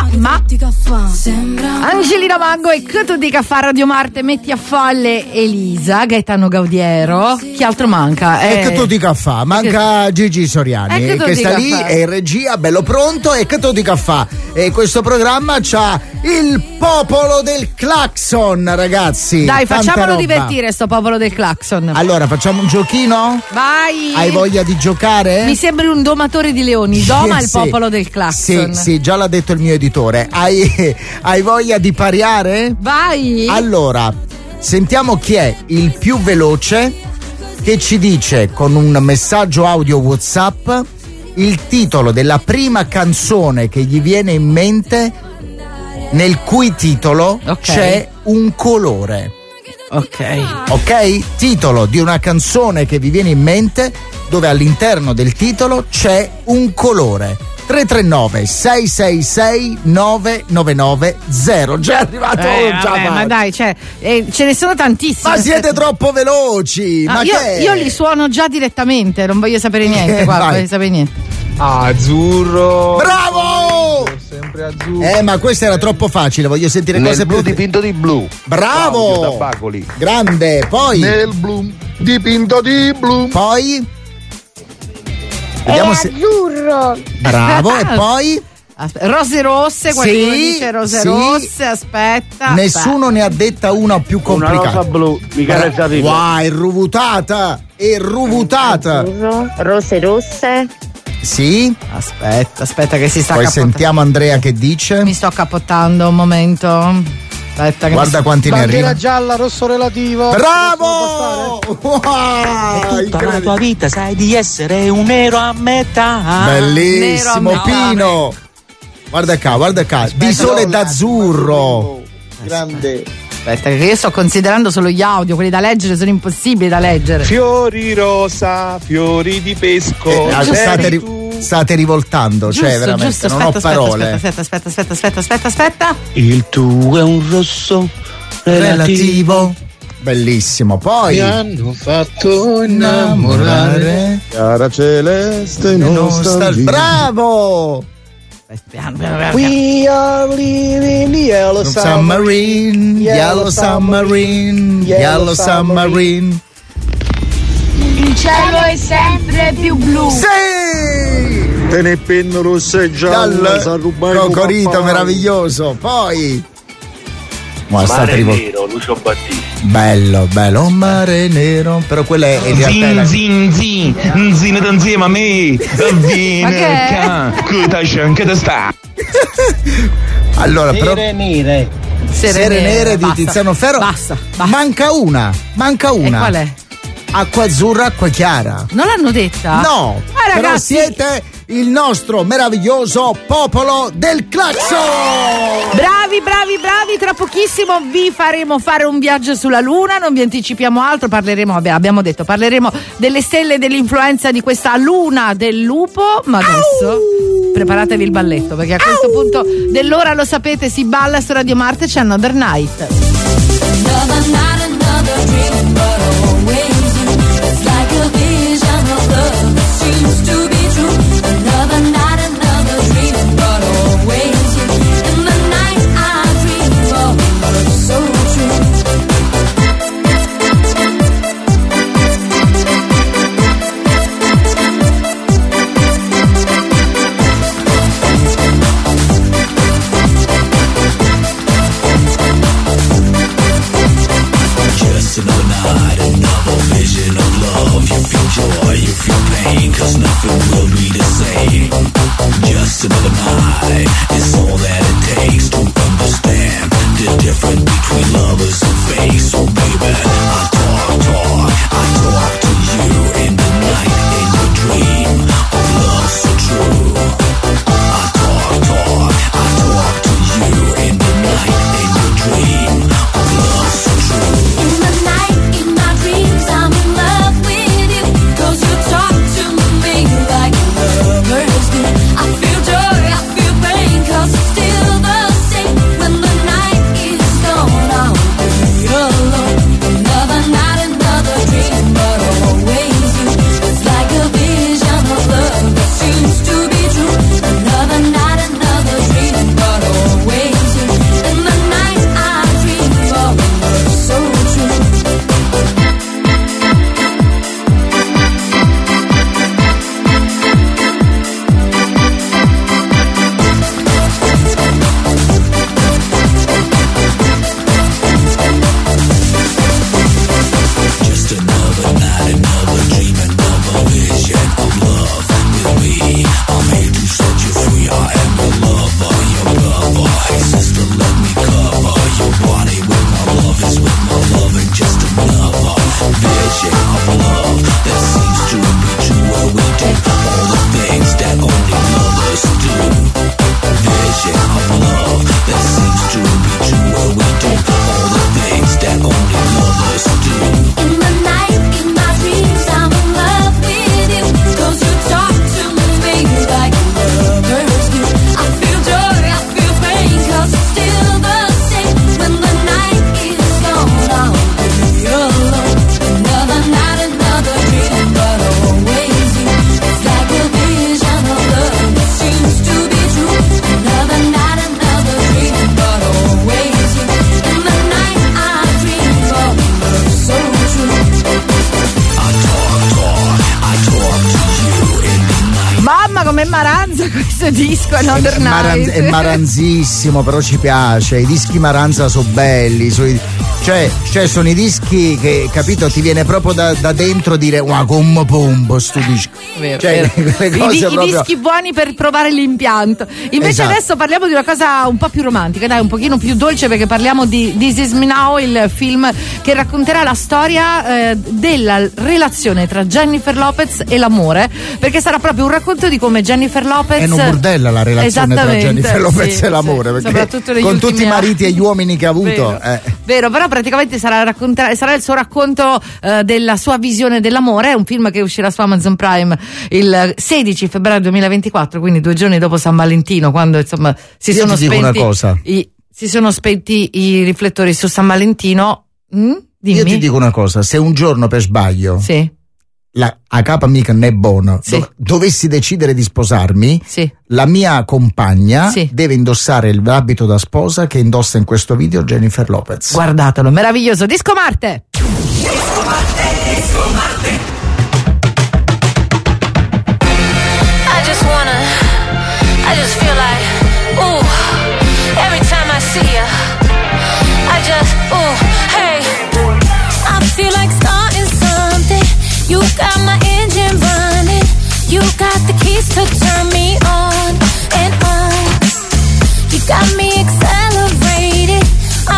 sembra Angelina Mango e che tu dica fa Radio Marte, metti a Folle Elisa, Gaetano Gaudiero, chi altro manca? E che tu dica fa? Manca Gigi Soriani che sta lì è in regia, bello pronto. E che tu dica fa? E questo programma c'ha il popolo del clacson, ragazzi. Dai, facciamolo divertire sto popolo del clacson. Allora, facciamo un giochino? Vai! Hai voglia di giocare? Mi sembri un domatore di leoni, doma il popolo del clacson. Sì, già l'ha detto il mio editore. Hai voglia di pariare? Vai! Allora, sentiamo chi è il più veloce che ci dice con un messaggio audio WhatsApp il titolo della prima canzone che gli viene in mente, nel cui titolo c'è un colore. Ok? Titolo di una canzone che vi viene in mente dove all'interno del titolo c'è un colore. 339 666 9990. Già è arrivato vabbè, ma dai, ce ne sono tantissimi. Ma siete troppo veloci. No, ma io li suono già direttamente, non voglio sapere niente qua, non voglio sapere niente. Azzurro. Bravo! Sempre azzurro. Ma questo era troppo facile, voglio sentire cose blu più dipinto di blu. Bravo! Da Bacoli. Grande, poi nel blu dipinto di blu. Poi vediamo azzurro. Bravo, e poi rose rosse, qualcuno dice rose rosse, aspetta. Nessuno ne ha detta una più complicata. Una rosa blu, Michele Zarrigo. Wow, è ruvutata. Rose rosse. Sì. Aspetta che si sta Poi sentiamo Andrea che dice. Mi sto cappottando un momento. Aspetta che guarda quanti ne arrivano. Bandiera gialla, rosso relativo. Bravo! Wow, tutta la tua vita sai di essere un nero a metà. Bellissimo, Pino. Guarda qua. Di sole d'azzurro. Grande. Aspetta, che io sto considerando solo gli audio, quelli da leggere sono impossibili da leggere. Fiori rosa, fiori di pesco. State rivoltando, giusto, cioè veramente giusto, non ho parole. Aspetta. Il tuo è un rosso relativo. Bellissimo, poi mi hanno fatto innamorare. Chiara celeste nostalgia. Bravo! We are living the yellow submarine. Yellow submarine. Yellow submarine. Il cielo è sempre più blu. Sì! Te ne penno rossa e gialla. Cocorito meraviglioso. Poi Mare nero, Lucio Battisti. Bello, un mare nero. Però quella è in realtà zin insieme a me. Vieni qua, che ti sta. Allora, però nere. Sere nere di basta. Tiziano Ferro. Basta. Manca una. E qual è? Acqua azzurra, acqua chiara. Non l'hanno detta? No, ragazzi, però siete il nostro meraviglioso popolo del clacson. Bravi, tra pochissimo vi faremo fare un viaggio sulla Luna, non vi anticipiamo altro, parleremo delle stelle, dell'influenza di questa luna del lupo, ma adesso preparatevi il balletto, perché a questo punto dell'ora, lo sapete, si balla su Radio Marte, c'è Another Night. Another night, another dream, but always you. It's like a vision of love that seems to be true. Another night, another dream, but always you. In the night I dream of love so true. Just another night, another vision of love. You feel joy, you feel pain, 'cause nothing will be the same. Just another night, it's all that it takes to understand the difference between lovers and fake. So baby, I talk to you in the night, in your dream of love so true. I talk to you in the night, in your dream of love so true. In the night, in my dreams, I'm in love with you. 'Cause you talk to me like lovers do. I feel joy, I feel pain, 'cause it's still the same. When the night is gone, I'll be alone. Another night, another dream, but always you. It's like a vision of love that seems to be true. Another night, another dream, but always you. In the night I dream of love so true. Just another night, another dream, another vision of love with me. I'm here to set you free. I am your lover, your brother. Hey sister, let me cover your body with my love. It's with my love and just another vision of love that seems to be true. Where we do all the things that only lovers do. Vision of love that seems to be true. Where we do all the things that only lovers do. In the night, in my dreams, I'm in love with you. 'Cause you talk to me like lovers do. I feel joy, I feel pain, 'cause it's still the same. When the night is gone, I'll be alone. Another night, another dream, but always you. It's like a vision of love that seems to be true. Another night, another dream, but always you. In the night I dream of love so true. I talk to you in the night. Mamma, come maranza questo disco Another Night. È maranzissimo, però ci piace. I dischi maranza sono belli. Cioè sono i dischi che, capito, ti viene proprio da dentro dire wow, come pombo sto disco. Vero, cioè, vero. I dischi buoni per provare l'impianto. Invece esatto. Adesso parliamo di una cosa un po' più romantica, dai, un pochino più dolce, perché parliamo di This Is Me Now, il film che racconterà la storia della relazione tra Jennifer Lopez e l'amore, perché sarà proprio un racconto di come Jennifer Lopez è una burdella la relazione tra Jennifer Lopez e l'amore, perché soprattutto con tutti i mariti e gli uomini che ha avuto. Vero, però praticamente sarà il suo racconto della sua visione dell'amore. È un film che uscirà su Amazon Prime il 16 febbraio 2024, quindi 2 giorni dopo San Valentino, quando insomma si sono spenti i riflettori su San Valentino. Dimmi. Io ti dico una cosa, se un giorno per sbaglio a capa mica ne è buono, dovessi decidere di sposarmi, la mia compagna deve indossare l'abito da sposa che indossa in questo video Jennifer Lopez. Guardatelo, meraviglioso. Disco Marte. I just feel like, ooh, every time I see you, I just, ooh, hey, I feel like starting something. You got my engine running. You got the keys to turn me on and on. You got me accelerated.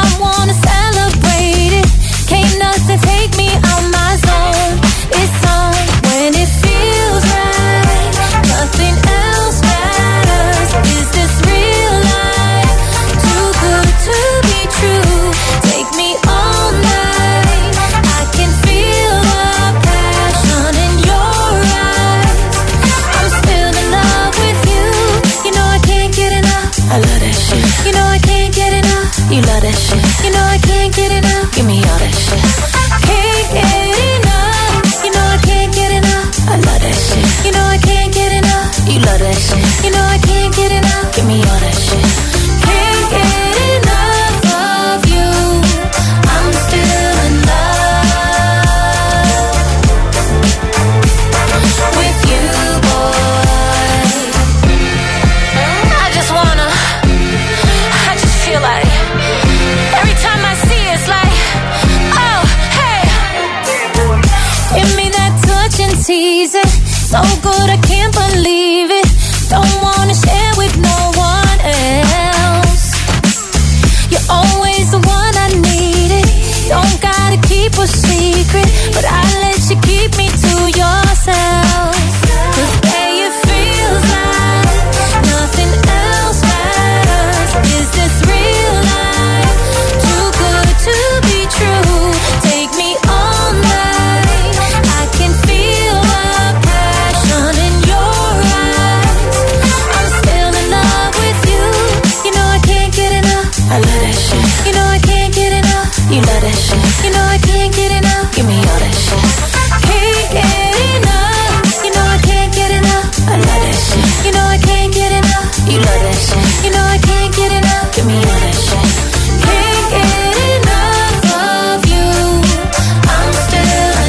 touching, teasing. So good I can't believe it. Don't wanna share with no one else. You're always the one I needed. Don't gotta keep a secret, but I let you keep me to yourself. 'Cause babe, it feels like nothing else matters. Is this real life? Too good to be true. Take me all night. I can feel the passion in your eyes. I'm still in love with you. You know I can't get enough. I love that shit. You know I can't get enough. You love that shit. You know I can't get enough. Give me all that shit. Can't get enough. You know I can't get enough. I love that shit. You know I can't get enough. You love that shit. You know I can't get enough. Give me all that shit. Can't get enough of you. I'm still in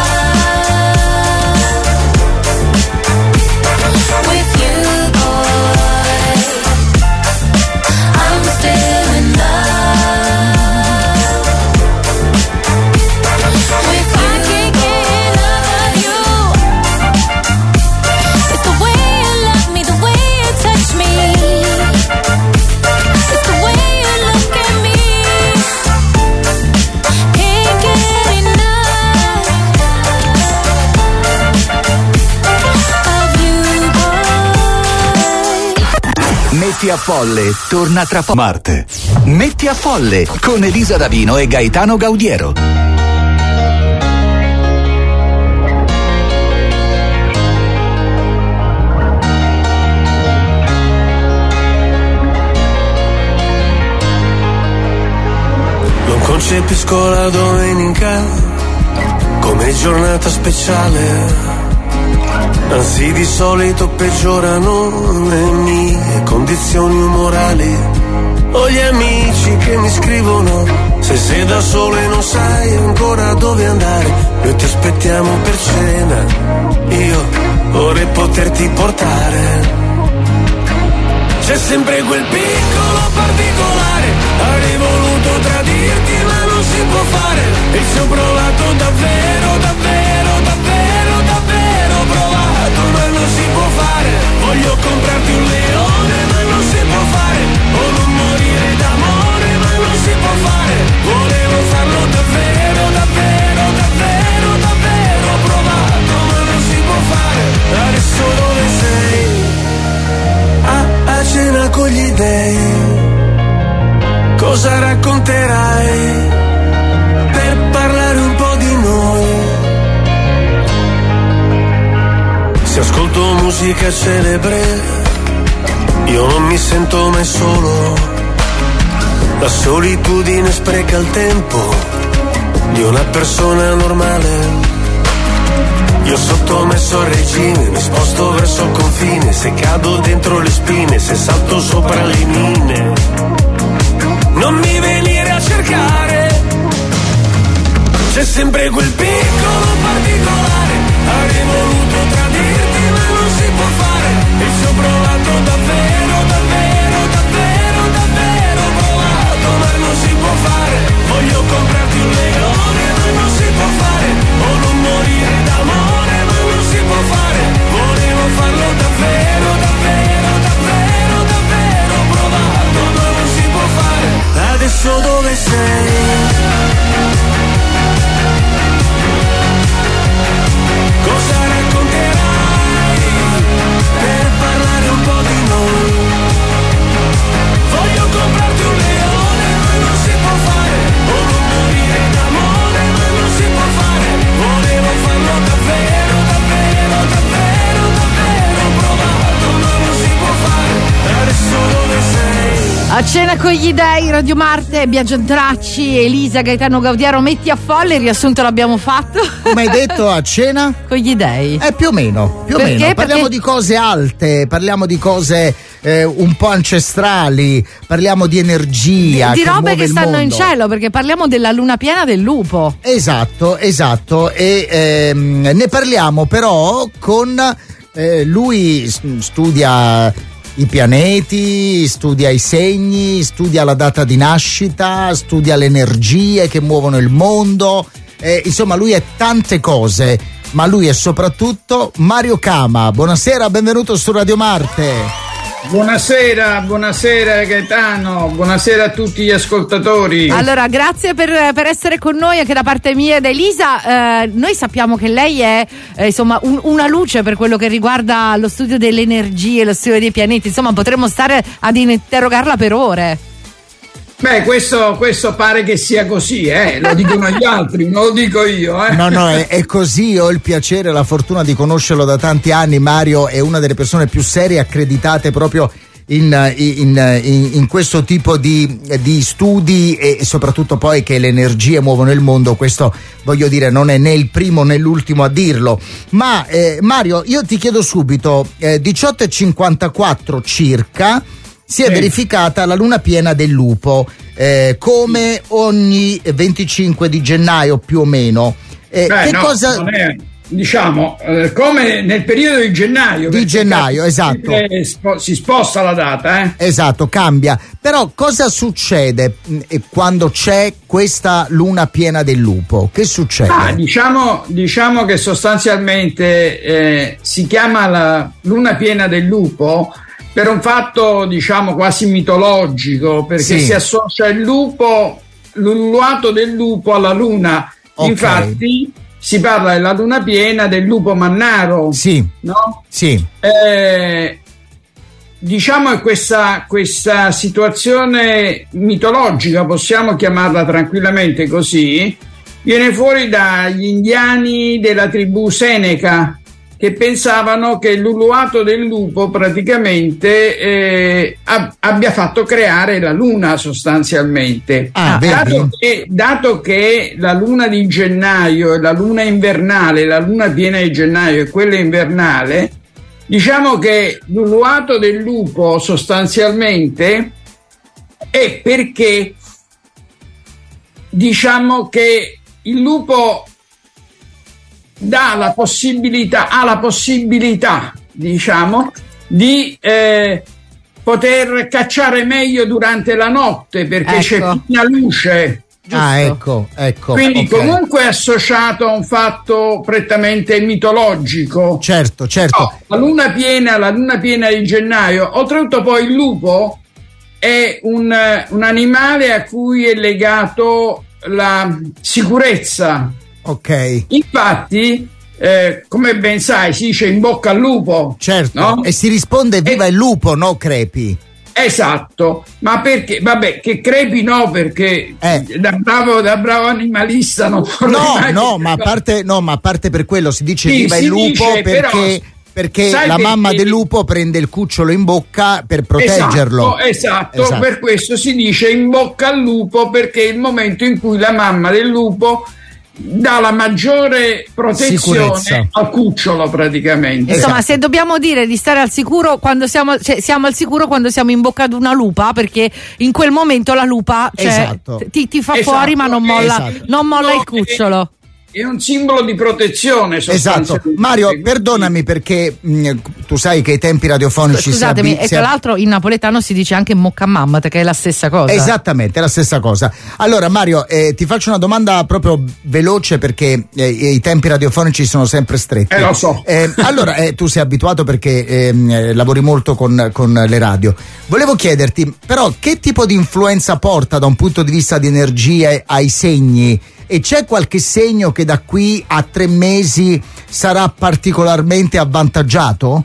love with you, boy. I'm still in love with you. I can't get enough of you. It's the way you love me, the way you touch me. It's the way you look at me. Can't get enough of you, boy. Metti a Folle torna tra poco. Marte. Metti a Folle con Elisa Davino e Gaetano Gaudiero. Non concepisco la domenica come giornata speciale. Anzi, di solito peggiorano le mie condizioni umorali. Ho gli amici che mi scrivono: se sei da solo e non sai ancora dove andare, noi ti aspettiamo per cena. Io vorrei poterti portare. C'è sempre quel piccolo particolare. Avrei voluto tradirti ma non si può fare. E ci ho provato davvero, davvero, davvero, davvero provato, ma non si può fare. Voglio comprarti un leone ma non si può fare. O non morire d'amore ma non si può fare. Volevo farlo davvero, davvero, davvero, davvero provato, ma non si può fare. Adesso dove sei? A cena con gli dèi. Cosa racconterai per parlare un po' di noi? Se ascolto musica celebre, io non mi sento mai solo. La solitudine spreca il tempo di una persona normale. Io sottomesso al regime, mi sposto verso il confine. Se cado dentro le spine, se salto sopra le mine, non mi venire a cercare. C'è sempre quel piccolo particolare. Avrei voluto tradirti ma non si può fare. E ci ho provato davvero, davvero, davvero, davvero provato, ma non si può fare. Voglio comprarti un leone ma non si può fare. O non morire d'amore ma non si può fare. Volevo farlo davvero, davvero, davvero, davvero provato, ma non si può fare. Adesso dove sei? Cosa racconterai per parlare un po' di noi? Voglio comprarti un leone ma non si può fare. O non morire d'amore ma non si può fare. Volevo farlo davvero, davvero, davvero, davvero provato, ma non si può fare. Adesso dove sei? A cena con gli dèi, Radio Marte, Biagio Antracci, Elisa, Gaetano Gaudiero, Metti a Folle, il riassunto l'abbiamo fatto. Come hai detto, a cena? Con gli dèi. Più o meno, più o Perché? meno. Parliamo Perché? di cose alte, parliamo di cose un po' ancestrali, parliamo di energia. Di che robe muove che il stanno in mondo. cielo, perché parliamo della luna piena del lupo. Esatto, esatto. E ne parliamo però con lui studia i pianeti, studia i segni, studia la data di nascita, studia le energie che muovono il mondo. Insomma, lui è tante cose. ma lui è soprattutto Mario Kama. Buonasera, benvenuto su Radio Marte. Buonasera Gaetano, buonasera a tutti gli ascoltatori. Allora, grazie per essere con noi anche da parte mia ed Elisa. Noi sappiamo che lei è insomma una luce per quello che riguarda lo studio delle energie, lo studio dei pianeti, insomma potremmo stare ad interrogarla per ore. Beh, questo pare che sia così, lo dicono gli altri, non lo dico io. No, è così. Ho il piacere e la fortuna di conoscerlo da tanti anni. Mario è una delle persone più serie accreditate proprio in questo tipo di studi, e soprattutto poi che le energie muovono il mondo. Questo, voglio dire, non è né il primo né l'ultimo a dirlo. Ma Mario, io ti chiedo subito, 18:54 circa si è verificata la luna piena del Lupo, come ogni 25 di gennaio più o meno. Cosa... non è, diciamo, come nel periodo di gennaio. Di gennaio, esatto. Si sposta la data, Esatto, cambia. Però cosa succede quando c'è questa luna piena del Lupo? Che succede? Diciamo che sostanzialmente si chiama la luna piena del Lupo per un fatto, diciamo, quasi mitologico, perché si associa il lupo, l'ululato del lupo alla luna. Okay. Infatti si parla della luna piena del lupo mannaro. Sì. No? Sì. Diciamo che questa situazione mitologica, possiamo chiamarla tranquillamente così, viene fuori dagli indiani della tribù Seneca, che pensavano che l'ululato del lupo praticamente abbia fatto creare la luna sostanzialmente. Dato che la luna di gennaio è la luna invernale, la luna piena di gennaio è quella invernale, diciamo che l'ululato del lupo sostanzialmente è perché diciamo che il lupo ha la possibilità, diciamo, di poter cacciare meglio durante la notte, perché c'è piena luce. Giusto? Ecco. Quindi comunque è associato a un fatto prettamente mitologico. Certo. La luna piena di gennaio. Oltretutto poi il lupo è un animale a cui è legato la sicurezza. Ok. Infatti, come ben sai, si dice in bocca al lupo. Certo. No? E si risponde viva il lupo, no crepi. Esatto. Ma perché? Vabbè, che crepi no, perché da bravo animalista non vorrei ma a parte per quello si dice viva il lupo, perché la mamma del lupo prende il cucciolo in bocca per proteggerlo. Esatto. Per questo si dice in bocca al lupo, perché è il momento in cui la mamma del lupo dà la maggiore protezione al cucciolo praticamente. Insomma, se dobbiamo dire di stare al sicuro quando siamo al sicuro quando siamo in bocca ad una lupa, perché in quel momento la lupa ti fa fuori, ma non molla il cucciolo. È un simbolo di protezione. Esatto. Mario, perdonami, perché tu sai che i tempi radiofonici e tra l'altro in napoletano si dice anche moccamammat, che è la stessa cosa. Esattamente, è la stessa cosa. Allora Mario, ti faccio una domanda proprio veloce, perché i tempi radiofonici sono sempre stretti. Lo so. Allora, tu sei abituato perché lavori molto con le radio. Volevo chiederti però che tipo di influenza porta da un punto di vista di energie ai segni? E c'è qualche segno che da qui a 3 mesi sarà particolarmente avvantaggiato?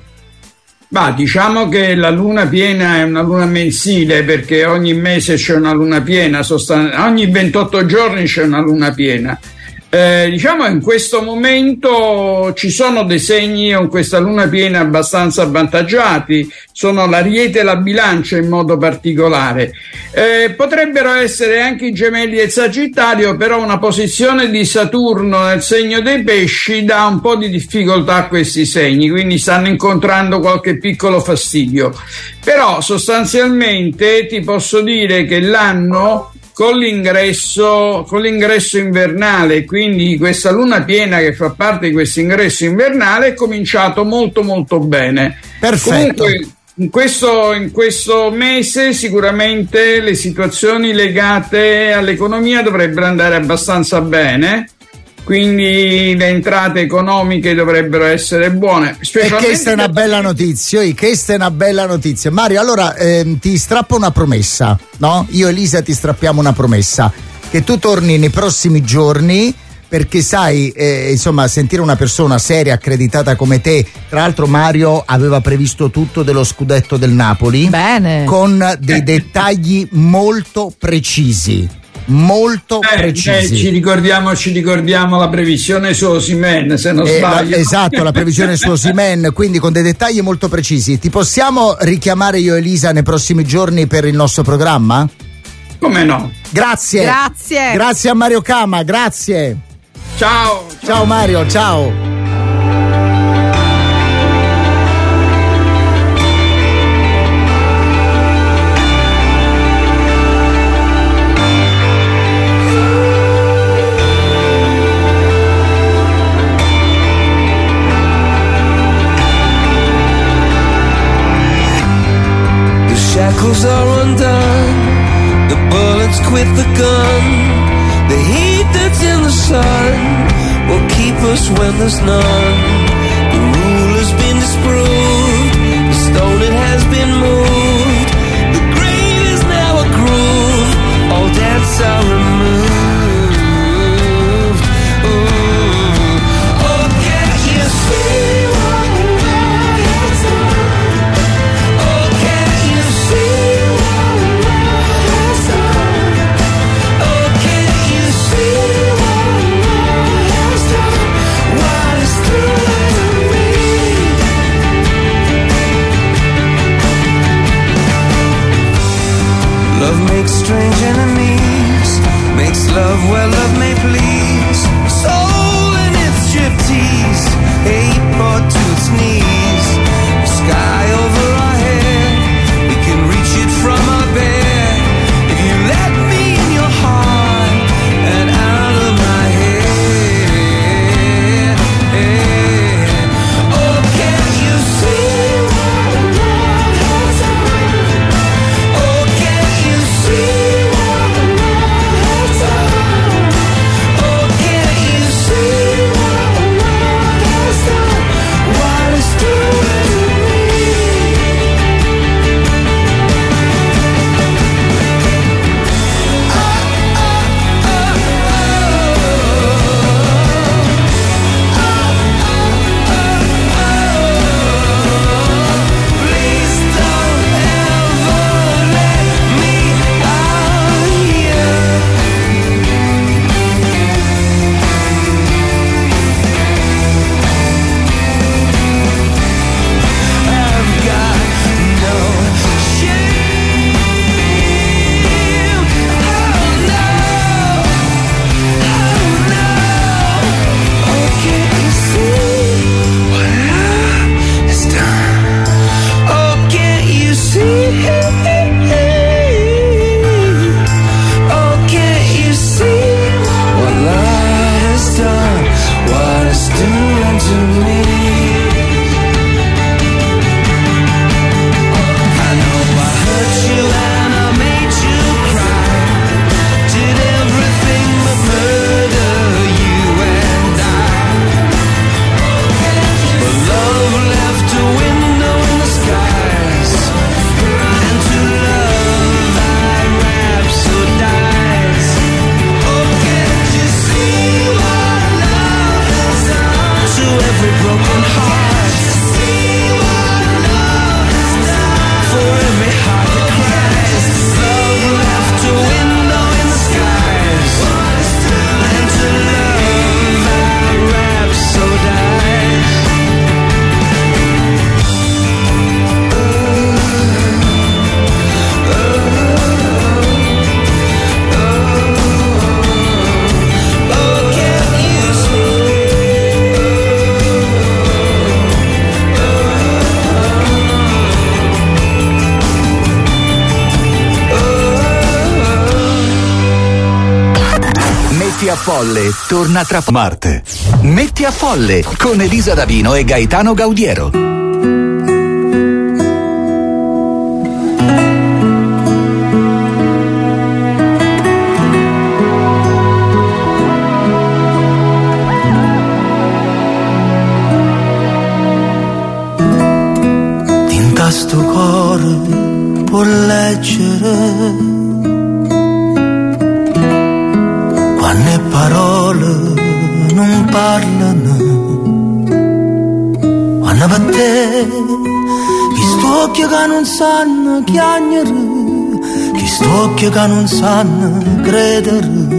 Diciamo che la luna piena è una luna mensile, perché ogni mese c'è una luna piena, ogni 28 giorni c'è una luna piena. Diciamo in questo momento ci sono dei segni con questa luna piena abbastanza avvantaggiati, sono l'Ariete e la Bilancia in modo particolare. Potrebbero essere anche i Gemelli e il Sagittario, però una posizione di Saturno nel segno dei Pesci dà un po' di difficoltà a questi segni, quindi stanno incontrando qualche piccolo fastidio. Però sostanzialmente ti posso dire che l'anno con l'ingresso invernale, quindi questa luna piena che fa parte di questo ingresso invernale, è cominciato molto molto bene. Perfetto. Comunque in questo mese sicuramente le situazioni legate all'economia dovrebbero andare abbastanza bene, quindi le entrate economiche dovrebbero essere buone. E questa è una bella notizia, questa è una bella notizia. Mario, allora ti strappo una promessa, no? Io e Elisa ti strappiamo una promessa, che tu torni nei prossimi giorni, perché sai, insomma, sentire una persona seria, accreditata come te. Tra l'altro Mario aveva previsto tutto dello scudetto del Napoli. Bene. Con dei dettagli molto precisi. Molto precisi. Ci ricordiamo la previsione su Osimhen, se non sbaglio. Esatto, la previsione su Osimhen, quindi con dei dettagli molto precisi. Ti possiamo richiamare io e Elisa nei prossimi giorni per il nostro programma? Come no? Grazie a Mario Kama, grazie. Ciao Mario, ciao. Shackles are undone, the bullets quit the gun, the heat that's in the sun will keep us when there's none. The rule has been disproved, the stone it has been moved, the grave is now a groove, all debts are removed. Oh, can't you see what the world has done? Oh, can't you see what the world has done? Oh, can't you see what the world has done? What is doing to me? Love makes strange enemies, makes love where love may please. Soul in its striptease, hate brought to its knees. Sky over our head, we can reach it from our bed. If you let me in your heart and out of my head. Oh, can't you see what the world has done? Oh, can't you see what the world has done? Oh, can't you see what the world has done? What it's doing to me? Please don't ever let me out here. I've got no shame. Oh no, oh can't you see what love has done? Oh, can't you see? Oh, can't you see what love has done? What it's doing to me? I know I hurt you and I made you cry. Did everything but murder you and I. But love left a window in the skies, and to love I rhapsodize. Oh, can't you see what love has done to every broken heart? For every heart that cries, love left a window in the skies, and to love I rhapsodize. Oh, can't you Metti a Folle torna tra Marte. Metti a Folle con Elisa Davino e Gaetano Gaudiero. può leggere, quando le parole non parlano, quando per te chi sto occhio che non sanno chiagnere, chi sto occhio che non sanno credere.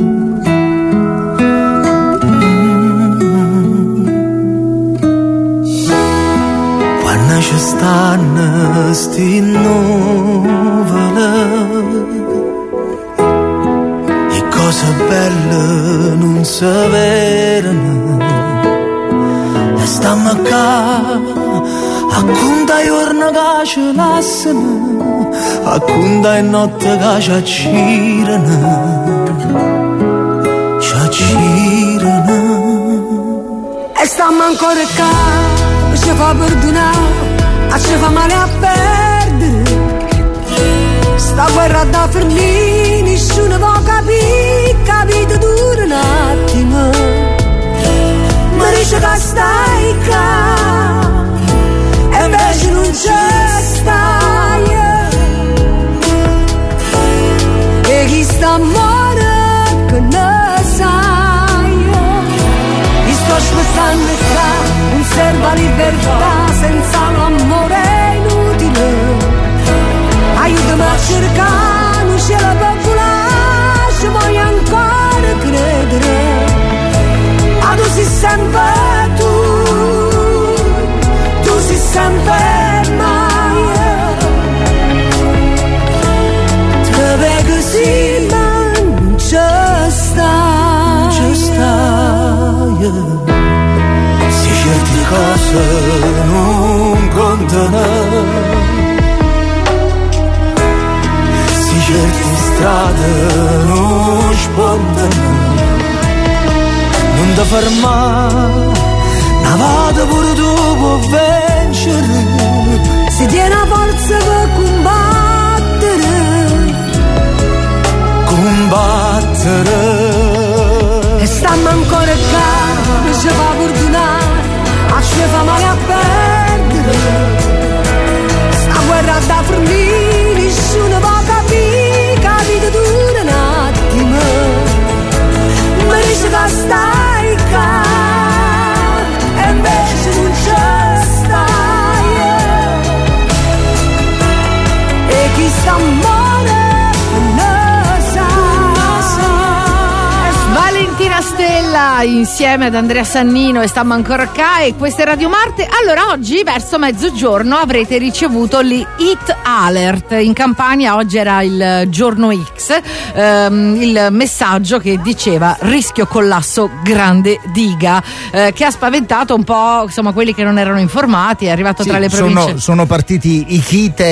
Quando ci stanno sti nuvole e cose belle non si vedono, e stiamo qua a conta giorno che ci lasciano, a conta notte che ci accirano, ci accirano. E stiamo ancora qua, ci fa perdonare, ci fa male a perdere. Sta guerra da fermare, nessuno può capire, capite dura un attimo. Ma dice che stai qua, e invece non c'è stai. E chi sta a morire che ne sai. Mi sto spostando qua, non serve libertà senza l'amore è inutile. Aiutami a cercare un cielo popolare, ci voglio ancora credere. Ma tu sei sempre tu sei sempre mai. Te vedo così ma non ci stai. Ci stai. Certe cose non contano, si certe strade non spuntano, non ti fermare, una volta pure tu puoi vincere, si tiene la forza per combattere. E stiamo ancora qua, ci fa perdonare, ci fa male a perdere. Sta guerra da fornire, nessuno può capire, capite dura un attimo. Ma dice che stai qua, e invece non c'è stai. E chi sta a morire Valentina Stella insieme ad Andrea Sannino e stiamo ancora qua e questa è Radio Marte. Allora oggi verso mezzogiorno avrete ricevuto l'Hit Alert. In Campania oggi era il giorno X, il messaggio che diceva rischio collasso grande diga, che ha spaventato un po' insomma quelli che non erano informati. È arrivato tra le province. Sono partiti i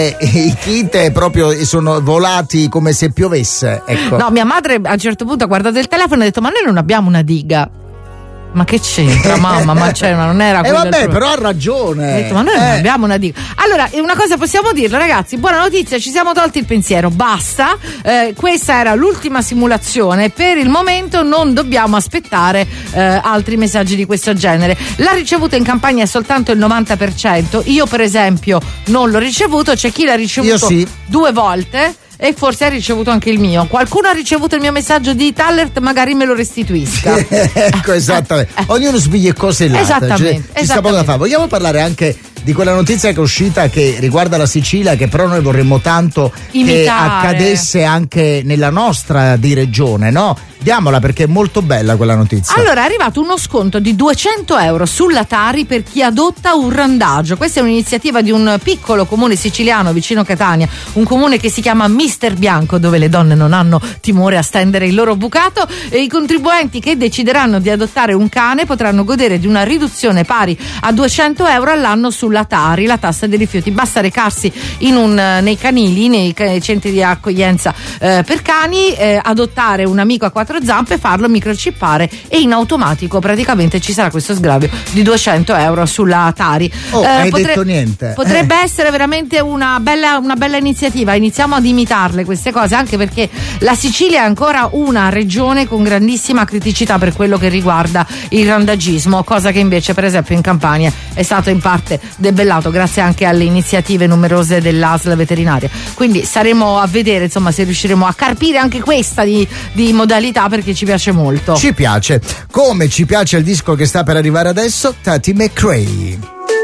chite proprio sono volati come se piovesse, ecco. No, mia madre a un certo punto ha guardato il telefono e ha detto ma noi non abbiamo una diga. Ma che c'entra mamma? Ma non era quello. Vabbè, però ha ragione. Ho detto, ma noi non abbiamo una diga. Allora, una cosa possiamo dirlo, ragazzi, buona notizia, ci siamo tolti il pensiero, basta. Questa era l'ultima simulazione. Per il momento non dobbiamo aspettare altri messaggi di questo genere. La ricevuta in Campania è soltanto il 90%. Io, per esempio, non l'ho ricevuto, c'è chi l'ha ricevuto sì. 2 volte. E forse ha ricevuto anche il mio. Qualcuno ha ricevuto il mio messaggio di Tallert, magari me lo restituisca. Ecco, esattamente. Ognuno spiglia cose là. Esattamente. Ci sta poco da fare. Vogliamo parlare anche di quella notizia che è uscita che riguarda la Sicilia, che però noi vorremmo tanto imitare, che accadesse anche nella nostra di regione, no? Diamola perché è molto bella quella notizia. Allora è arrivato uno sconto di 200 euro sulla Tari per chi adotta un randagio. Questa è un'iniziativa di un piccolo comune siciliano vicino Catania, un comune che si chiama Mister Bianco, dove le donne non hanno timore a stendere il loro bucato, e i contribuenti che decideranno di adottare un cane potranno godere di una riduzione pari a 200 euro all'anno sulla Tari, la tassa dei rifiuti. Basta recarsi nei canili, nei centri di accoglienza per cani, adottare un amico a 4 zampe, farlo microchippare e in automatico praticamente ci sarà questo sgravio di 200 euro sulla Tari. Hai detto niente. Potrebbe essere veramente una bella iniziativa. Iniziamo ad imitarle queste cose, anche perché la Sicilia è ancora una regione con grandissima criticità per quello che riguarda il randagismo, cosa che invece per esempio in Campania è stata in parte debellato grazie anche alle iniziative numerose dell'ASL veterinaria. Quindi saremo a vedere insomma se riusciremo a carpire anche questa di modalità, perché ci piace molto. Ci piace, come ci piace il disco che sta per arrivare adesso, Tati McRae.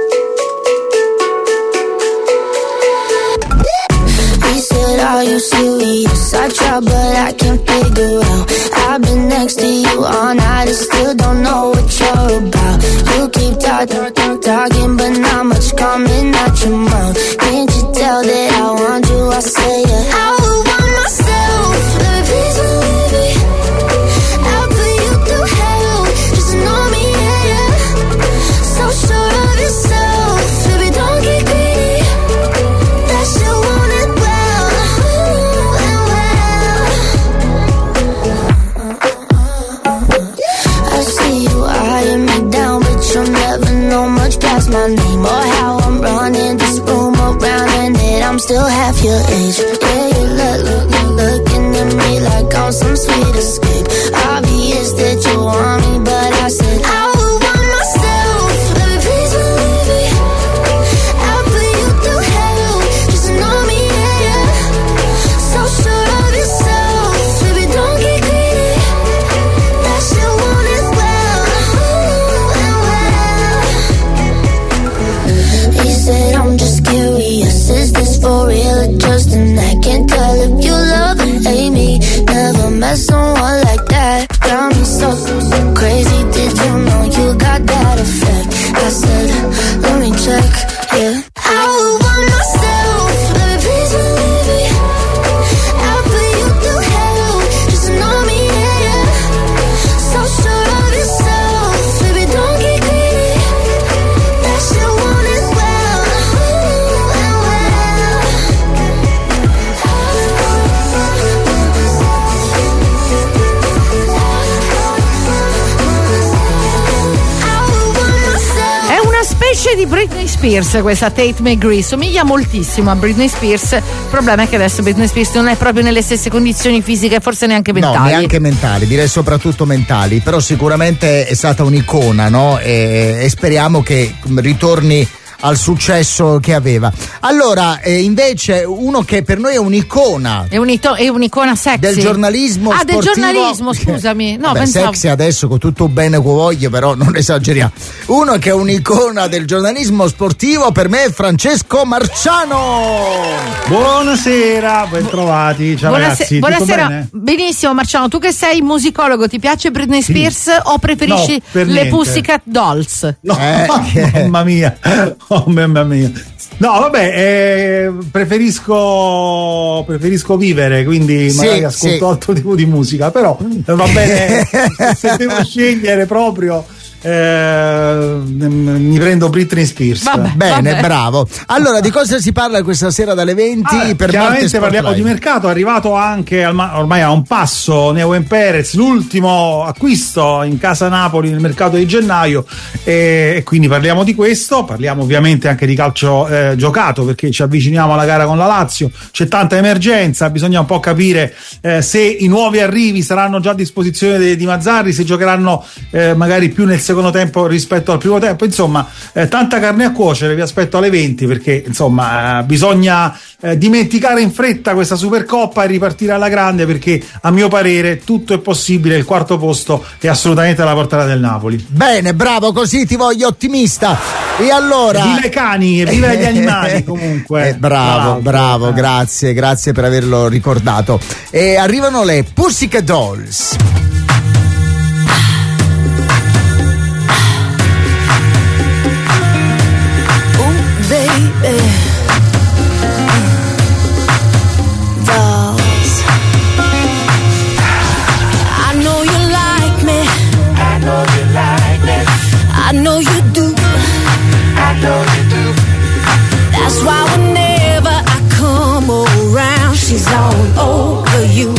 Are you serious? I try but I can't figure out. I've been next to you all night and still don't know what you're about. You keep talking but not much coming out your mouth. Can't you tell that I want you? I say yeah. I would want myself, baby, please believe me. I'll put you through hell, just know me, yeah, yeah. So sure of yourself, baby, don't get greedy. That shit want it well. I see you eyeing me down, but you'll never know much past my name or how I'm running this room around, and that I'm still half your age. Yeah, you looking at me like I'm some sweet escape. Obvious that you want me, but I said I would want myself, baby, please believe me. I'll put you through hell, just know me, yeah, yeah. So sure of yourself, baby, don't get greedy. That shit want it well. He said I'm just curious, is this for real or just an act? Can't tell if you love or hate me. Never met someone like that. Got me so crazy, did you know you got that effect? I said, let me check, yeah. I would want myself, baby, please believe me. I'll put you through hell, just know me, yeah, yeah. So sure of yourself, baby, don't get greedy. That shit want it well. È una specie di Britney Spears questa Tate McRae, somiglia moltissimo a Britney Spears. Il problema è che adesso Britney Spears non è proprio nelle stesse condizioni fisiche, forse neanche mentali. No, neanche mentali, direi soprattutto mentali, però sicuramente è stata un'icona, no? E speriamo che ritorni al successo che aveva. Allora, invece uno che per noi è un'icona. È un'icona sexy. Del giornalismo sportivo. Del giornalismo, scusami. No, vabbè, pensavo. sexy adesso con tutto bene che voglio, però non esageriamo. Uno che è un'icona del giornalismo sportivo per me è Francesco Marciano. Buonasera, ben trovati. Ciao ragazzi. Buonasera. Bene? Benissimo Marciano, tu che sei musicologo, ti piace Britney Spears o preferisci le Pussycat Dolls? No, mamma mia. Oh mamma mia. No, vabbè, preferisco vivere, quindi magari ascolto altro tipo di musica, però va bene, se devo scegliere proprio mi prendo Britney Spears. Bene, bravo. Allora, di cosa si parla questa sera dalle 20? Per chiaramente parliamo di mercato. È arrivato anche ormai a un passo Neuen Perez, l'ultimo acquisto in casa Napoli nel mercato di gennaio, e quindi parliamo di questo. Parliamo ovviamente anche di calcio giocato, perché ci avviciniamo alla gara con la Lazio, c'è tanta emergenza, bisogna un po' capire se i nuovi arrivi saranno già a disposizione di Mazzarri, se giocheranno magari più nel secondo tempo rispetto al primo tempo. Insomma, tanta carne a cuocere. Vi aspetto alle 20, perché insomma bisogna dimenticare in fretta questa Supercoppa e ripartire alla grande, perché a mio parere tutto è possibile. Il quarto posto è assolutamente alla portata del Napoli. Bene, bravo, così ti voglio ottimista. E allora, viva i cani e viva gli animali comunque. Bravo, grazie per averlo ricordato. E arrivano le Pussycat Dolls. Dolls. I know you like me. I know you like me. I know you do. I know you do. That's why whenever I come around, she's all over you.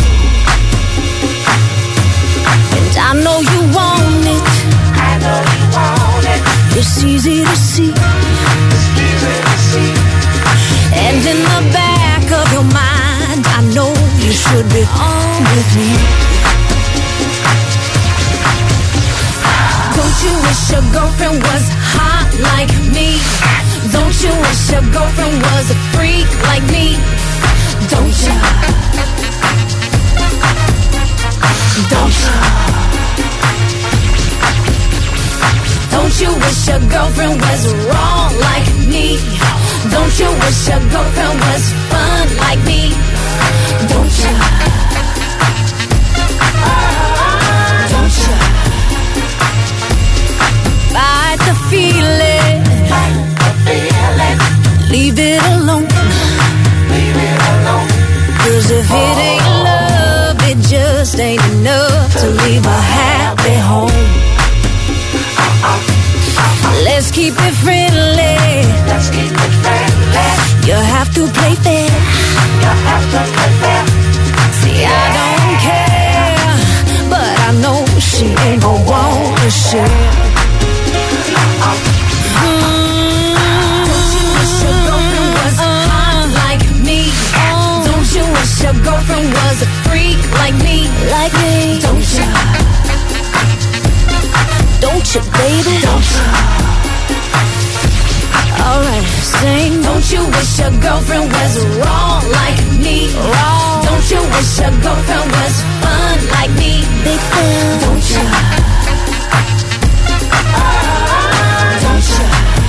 And I know you want it. I know you want it. It's easy to see. And in the back of your mind, I know you should be on with me. Don't you wish your girlfriend was hot like me? wish your girlfriend was a freak like me? Don't you? Don't you? Don't you wish your girlfriend was wrong like me? Don't you wish your girlfriend was fun like me? Don't you? Don't you? Fight the feeling. Leave it alone. Cause if it ain't love, it just ain't enough to leave a happy home. Let's keep it friendly. Let's keep it friendly. You have to play fair. You have to play fair. See, I don't care, but I know she ain't gon' want to share. Don't you wish your girlfriend was hot like me? Don't you wish your girlfriend was a freak like me? Like me? Don't you? Don't you, baby? Don't you? Alright, sing. Don't you wish your girlfriend was wrong like me? Wrong. Don't you wish your girlfriend was fun like me? Big fan. Don't you? Don't you?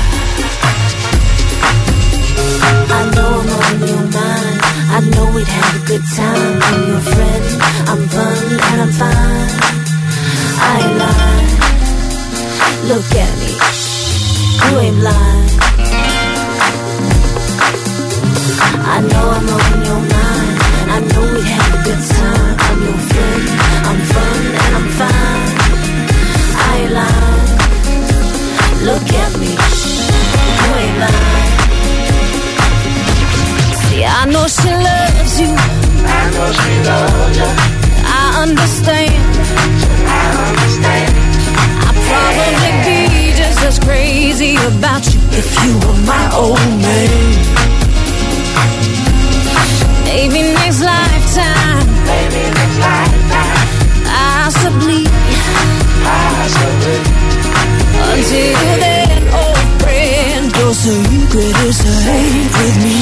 I know I'm on your mind. I know we'd have a good time. I'm your friend. I'm fun and I'm fine. I ain't lying. Look at me. You ain't lying. I know I'm on your mind. I know we have a good time. I'm your friend. I'm fun and I'm fine. I ain't lying. Look at me. You ain't lying. See, I know she loves you. I know she loves you. I understand. I understand. I'd probably be just as crazy about you if you were my old man. Maybe next lifetime. Maybe next lifetime. Possibly. Possibly. Until then, old friend, your secret is safe with me.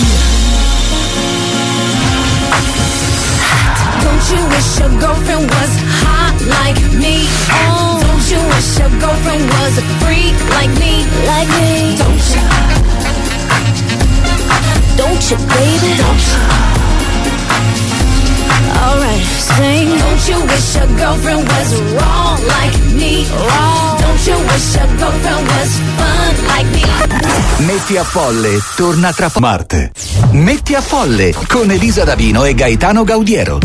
Don't you wish your girlfriend was hot like me? Oh. Don't you wish your girlfriend was a freak like me? Like me? Don't you? Don't you, baby? Don't you? Alright, sing. Don't you wish your girlfriend was wrong like me? Wrong. Don't you wish your girlfriend was fun like me? Metti a Folle torna tra Marte. Metti a Folle con Elisa Davino e Gaetano Gaudiero.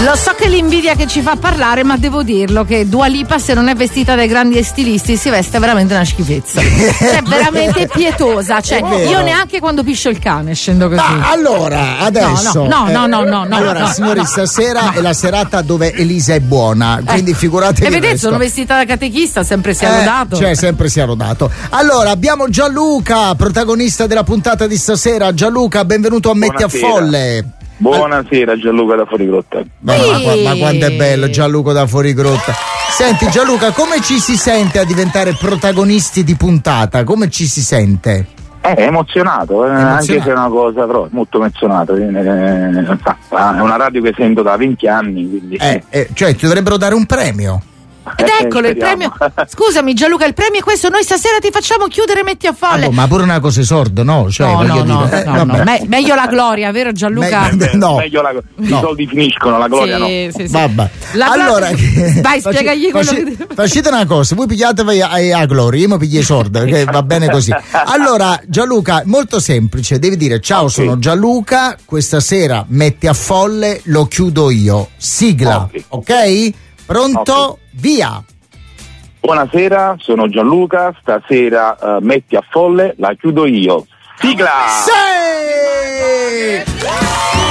Lo so che l'invidia che ci fa parlare, ma devo dirlo che Dua Lipa, se non è vestita dai grandi stilisti, si veste veramente una schifezza. Cioè, veramente pietosa. Cioè, io neanche quando piscio il cane scendo così. Ma allora, adesso. No. Allora, signori, stasera è la serata dove Elisa è buona, quindi figuratevi. E vedete, sono vestita da catechista, sempre sia lodato. Cioè, sempre sia lodato. Allora, abbiamo Gianluca, protagonista della puntata di stasera. Gianluca, benvenuto a Metti a Folle. Buonasera, Gianluca da Fuorigrotta. Ma quanto è bello Gianluca da Fuorigrotta. Senti Gianluca, come ci si sente a diventare protagonisti di puntata? Come ci si sente? Emozionato, anche se è una cosa molto emozionato. È una radio che sento da 20 anni, quindi. Cioè ti dovrebbero dare un premio. Ed eccolo il premio. Scusami Gianluca, il premio è questo. Noi stasera ti facciamo chiudere Metti a Folle. Ma pure una cosa esordo, no? Cioè, no. Meglio la gloria, vero Gianluca? Meglio i soldi finiscono, la gloria sì. Vabbè. Allora, vai, spiegagli quello che facete una cosa, voi pigliatevi a gloria, io mi piglio i sordi, che va bene così. Allora, Gianluca, molto semplice, devi dire ciao, sono Gianluca, questa sera Metti a Folle, lo chiudo io. Sigla, ok? Pronto? Via! Buonasera, sono Gianluca, stasera Metti a Folle, la chiudo io. Sigla! Sì!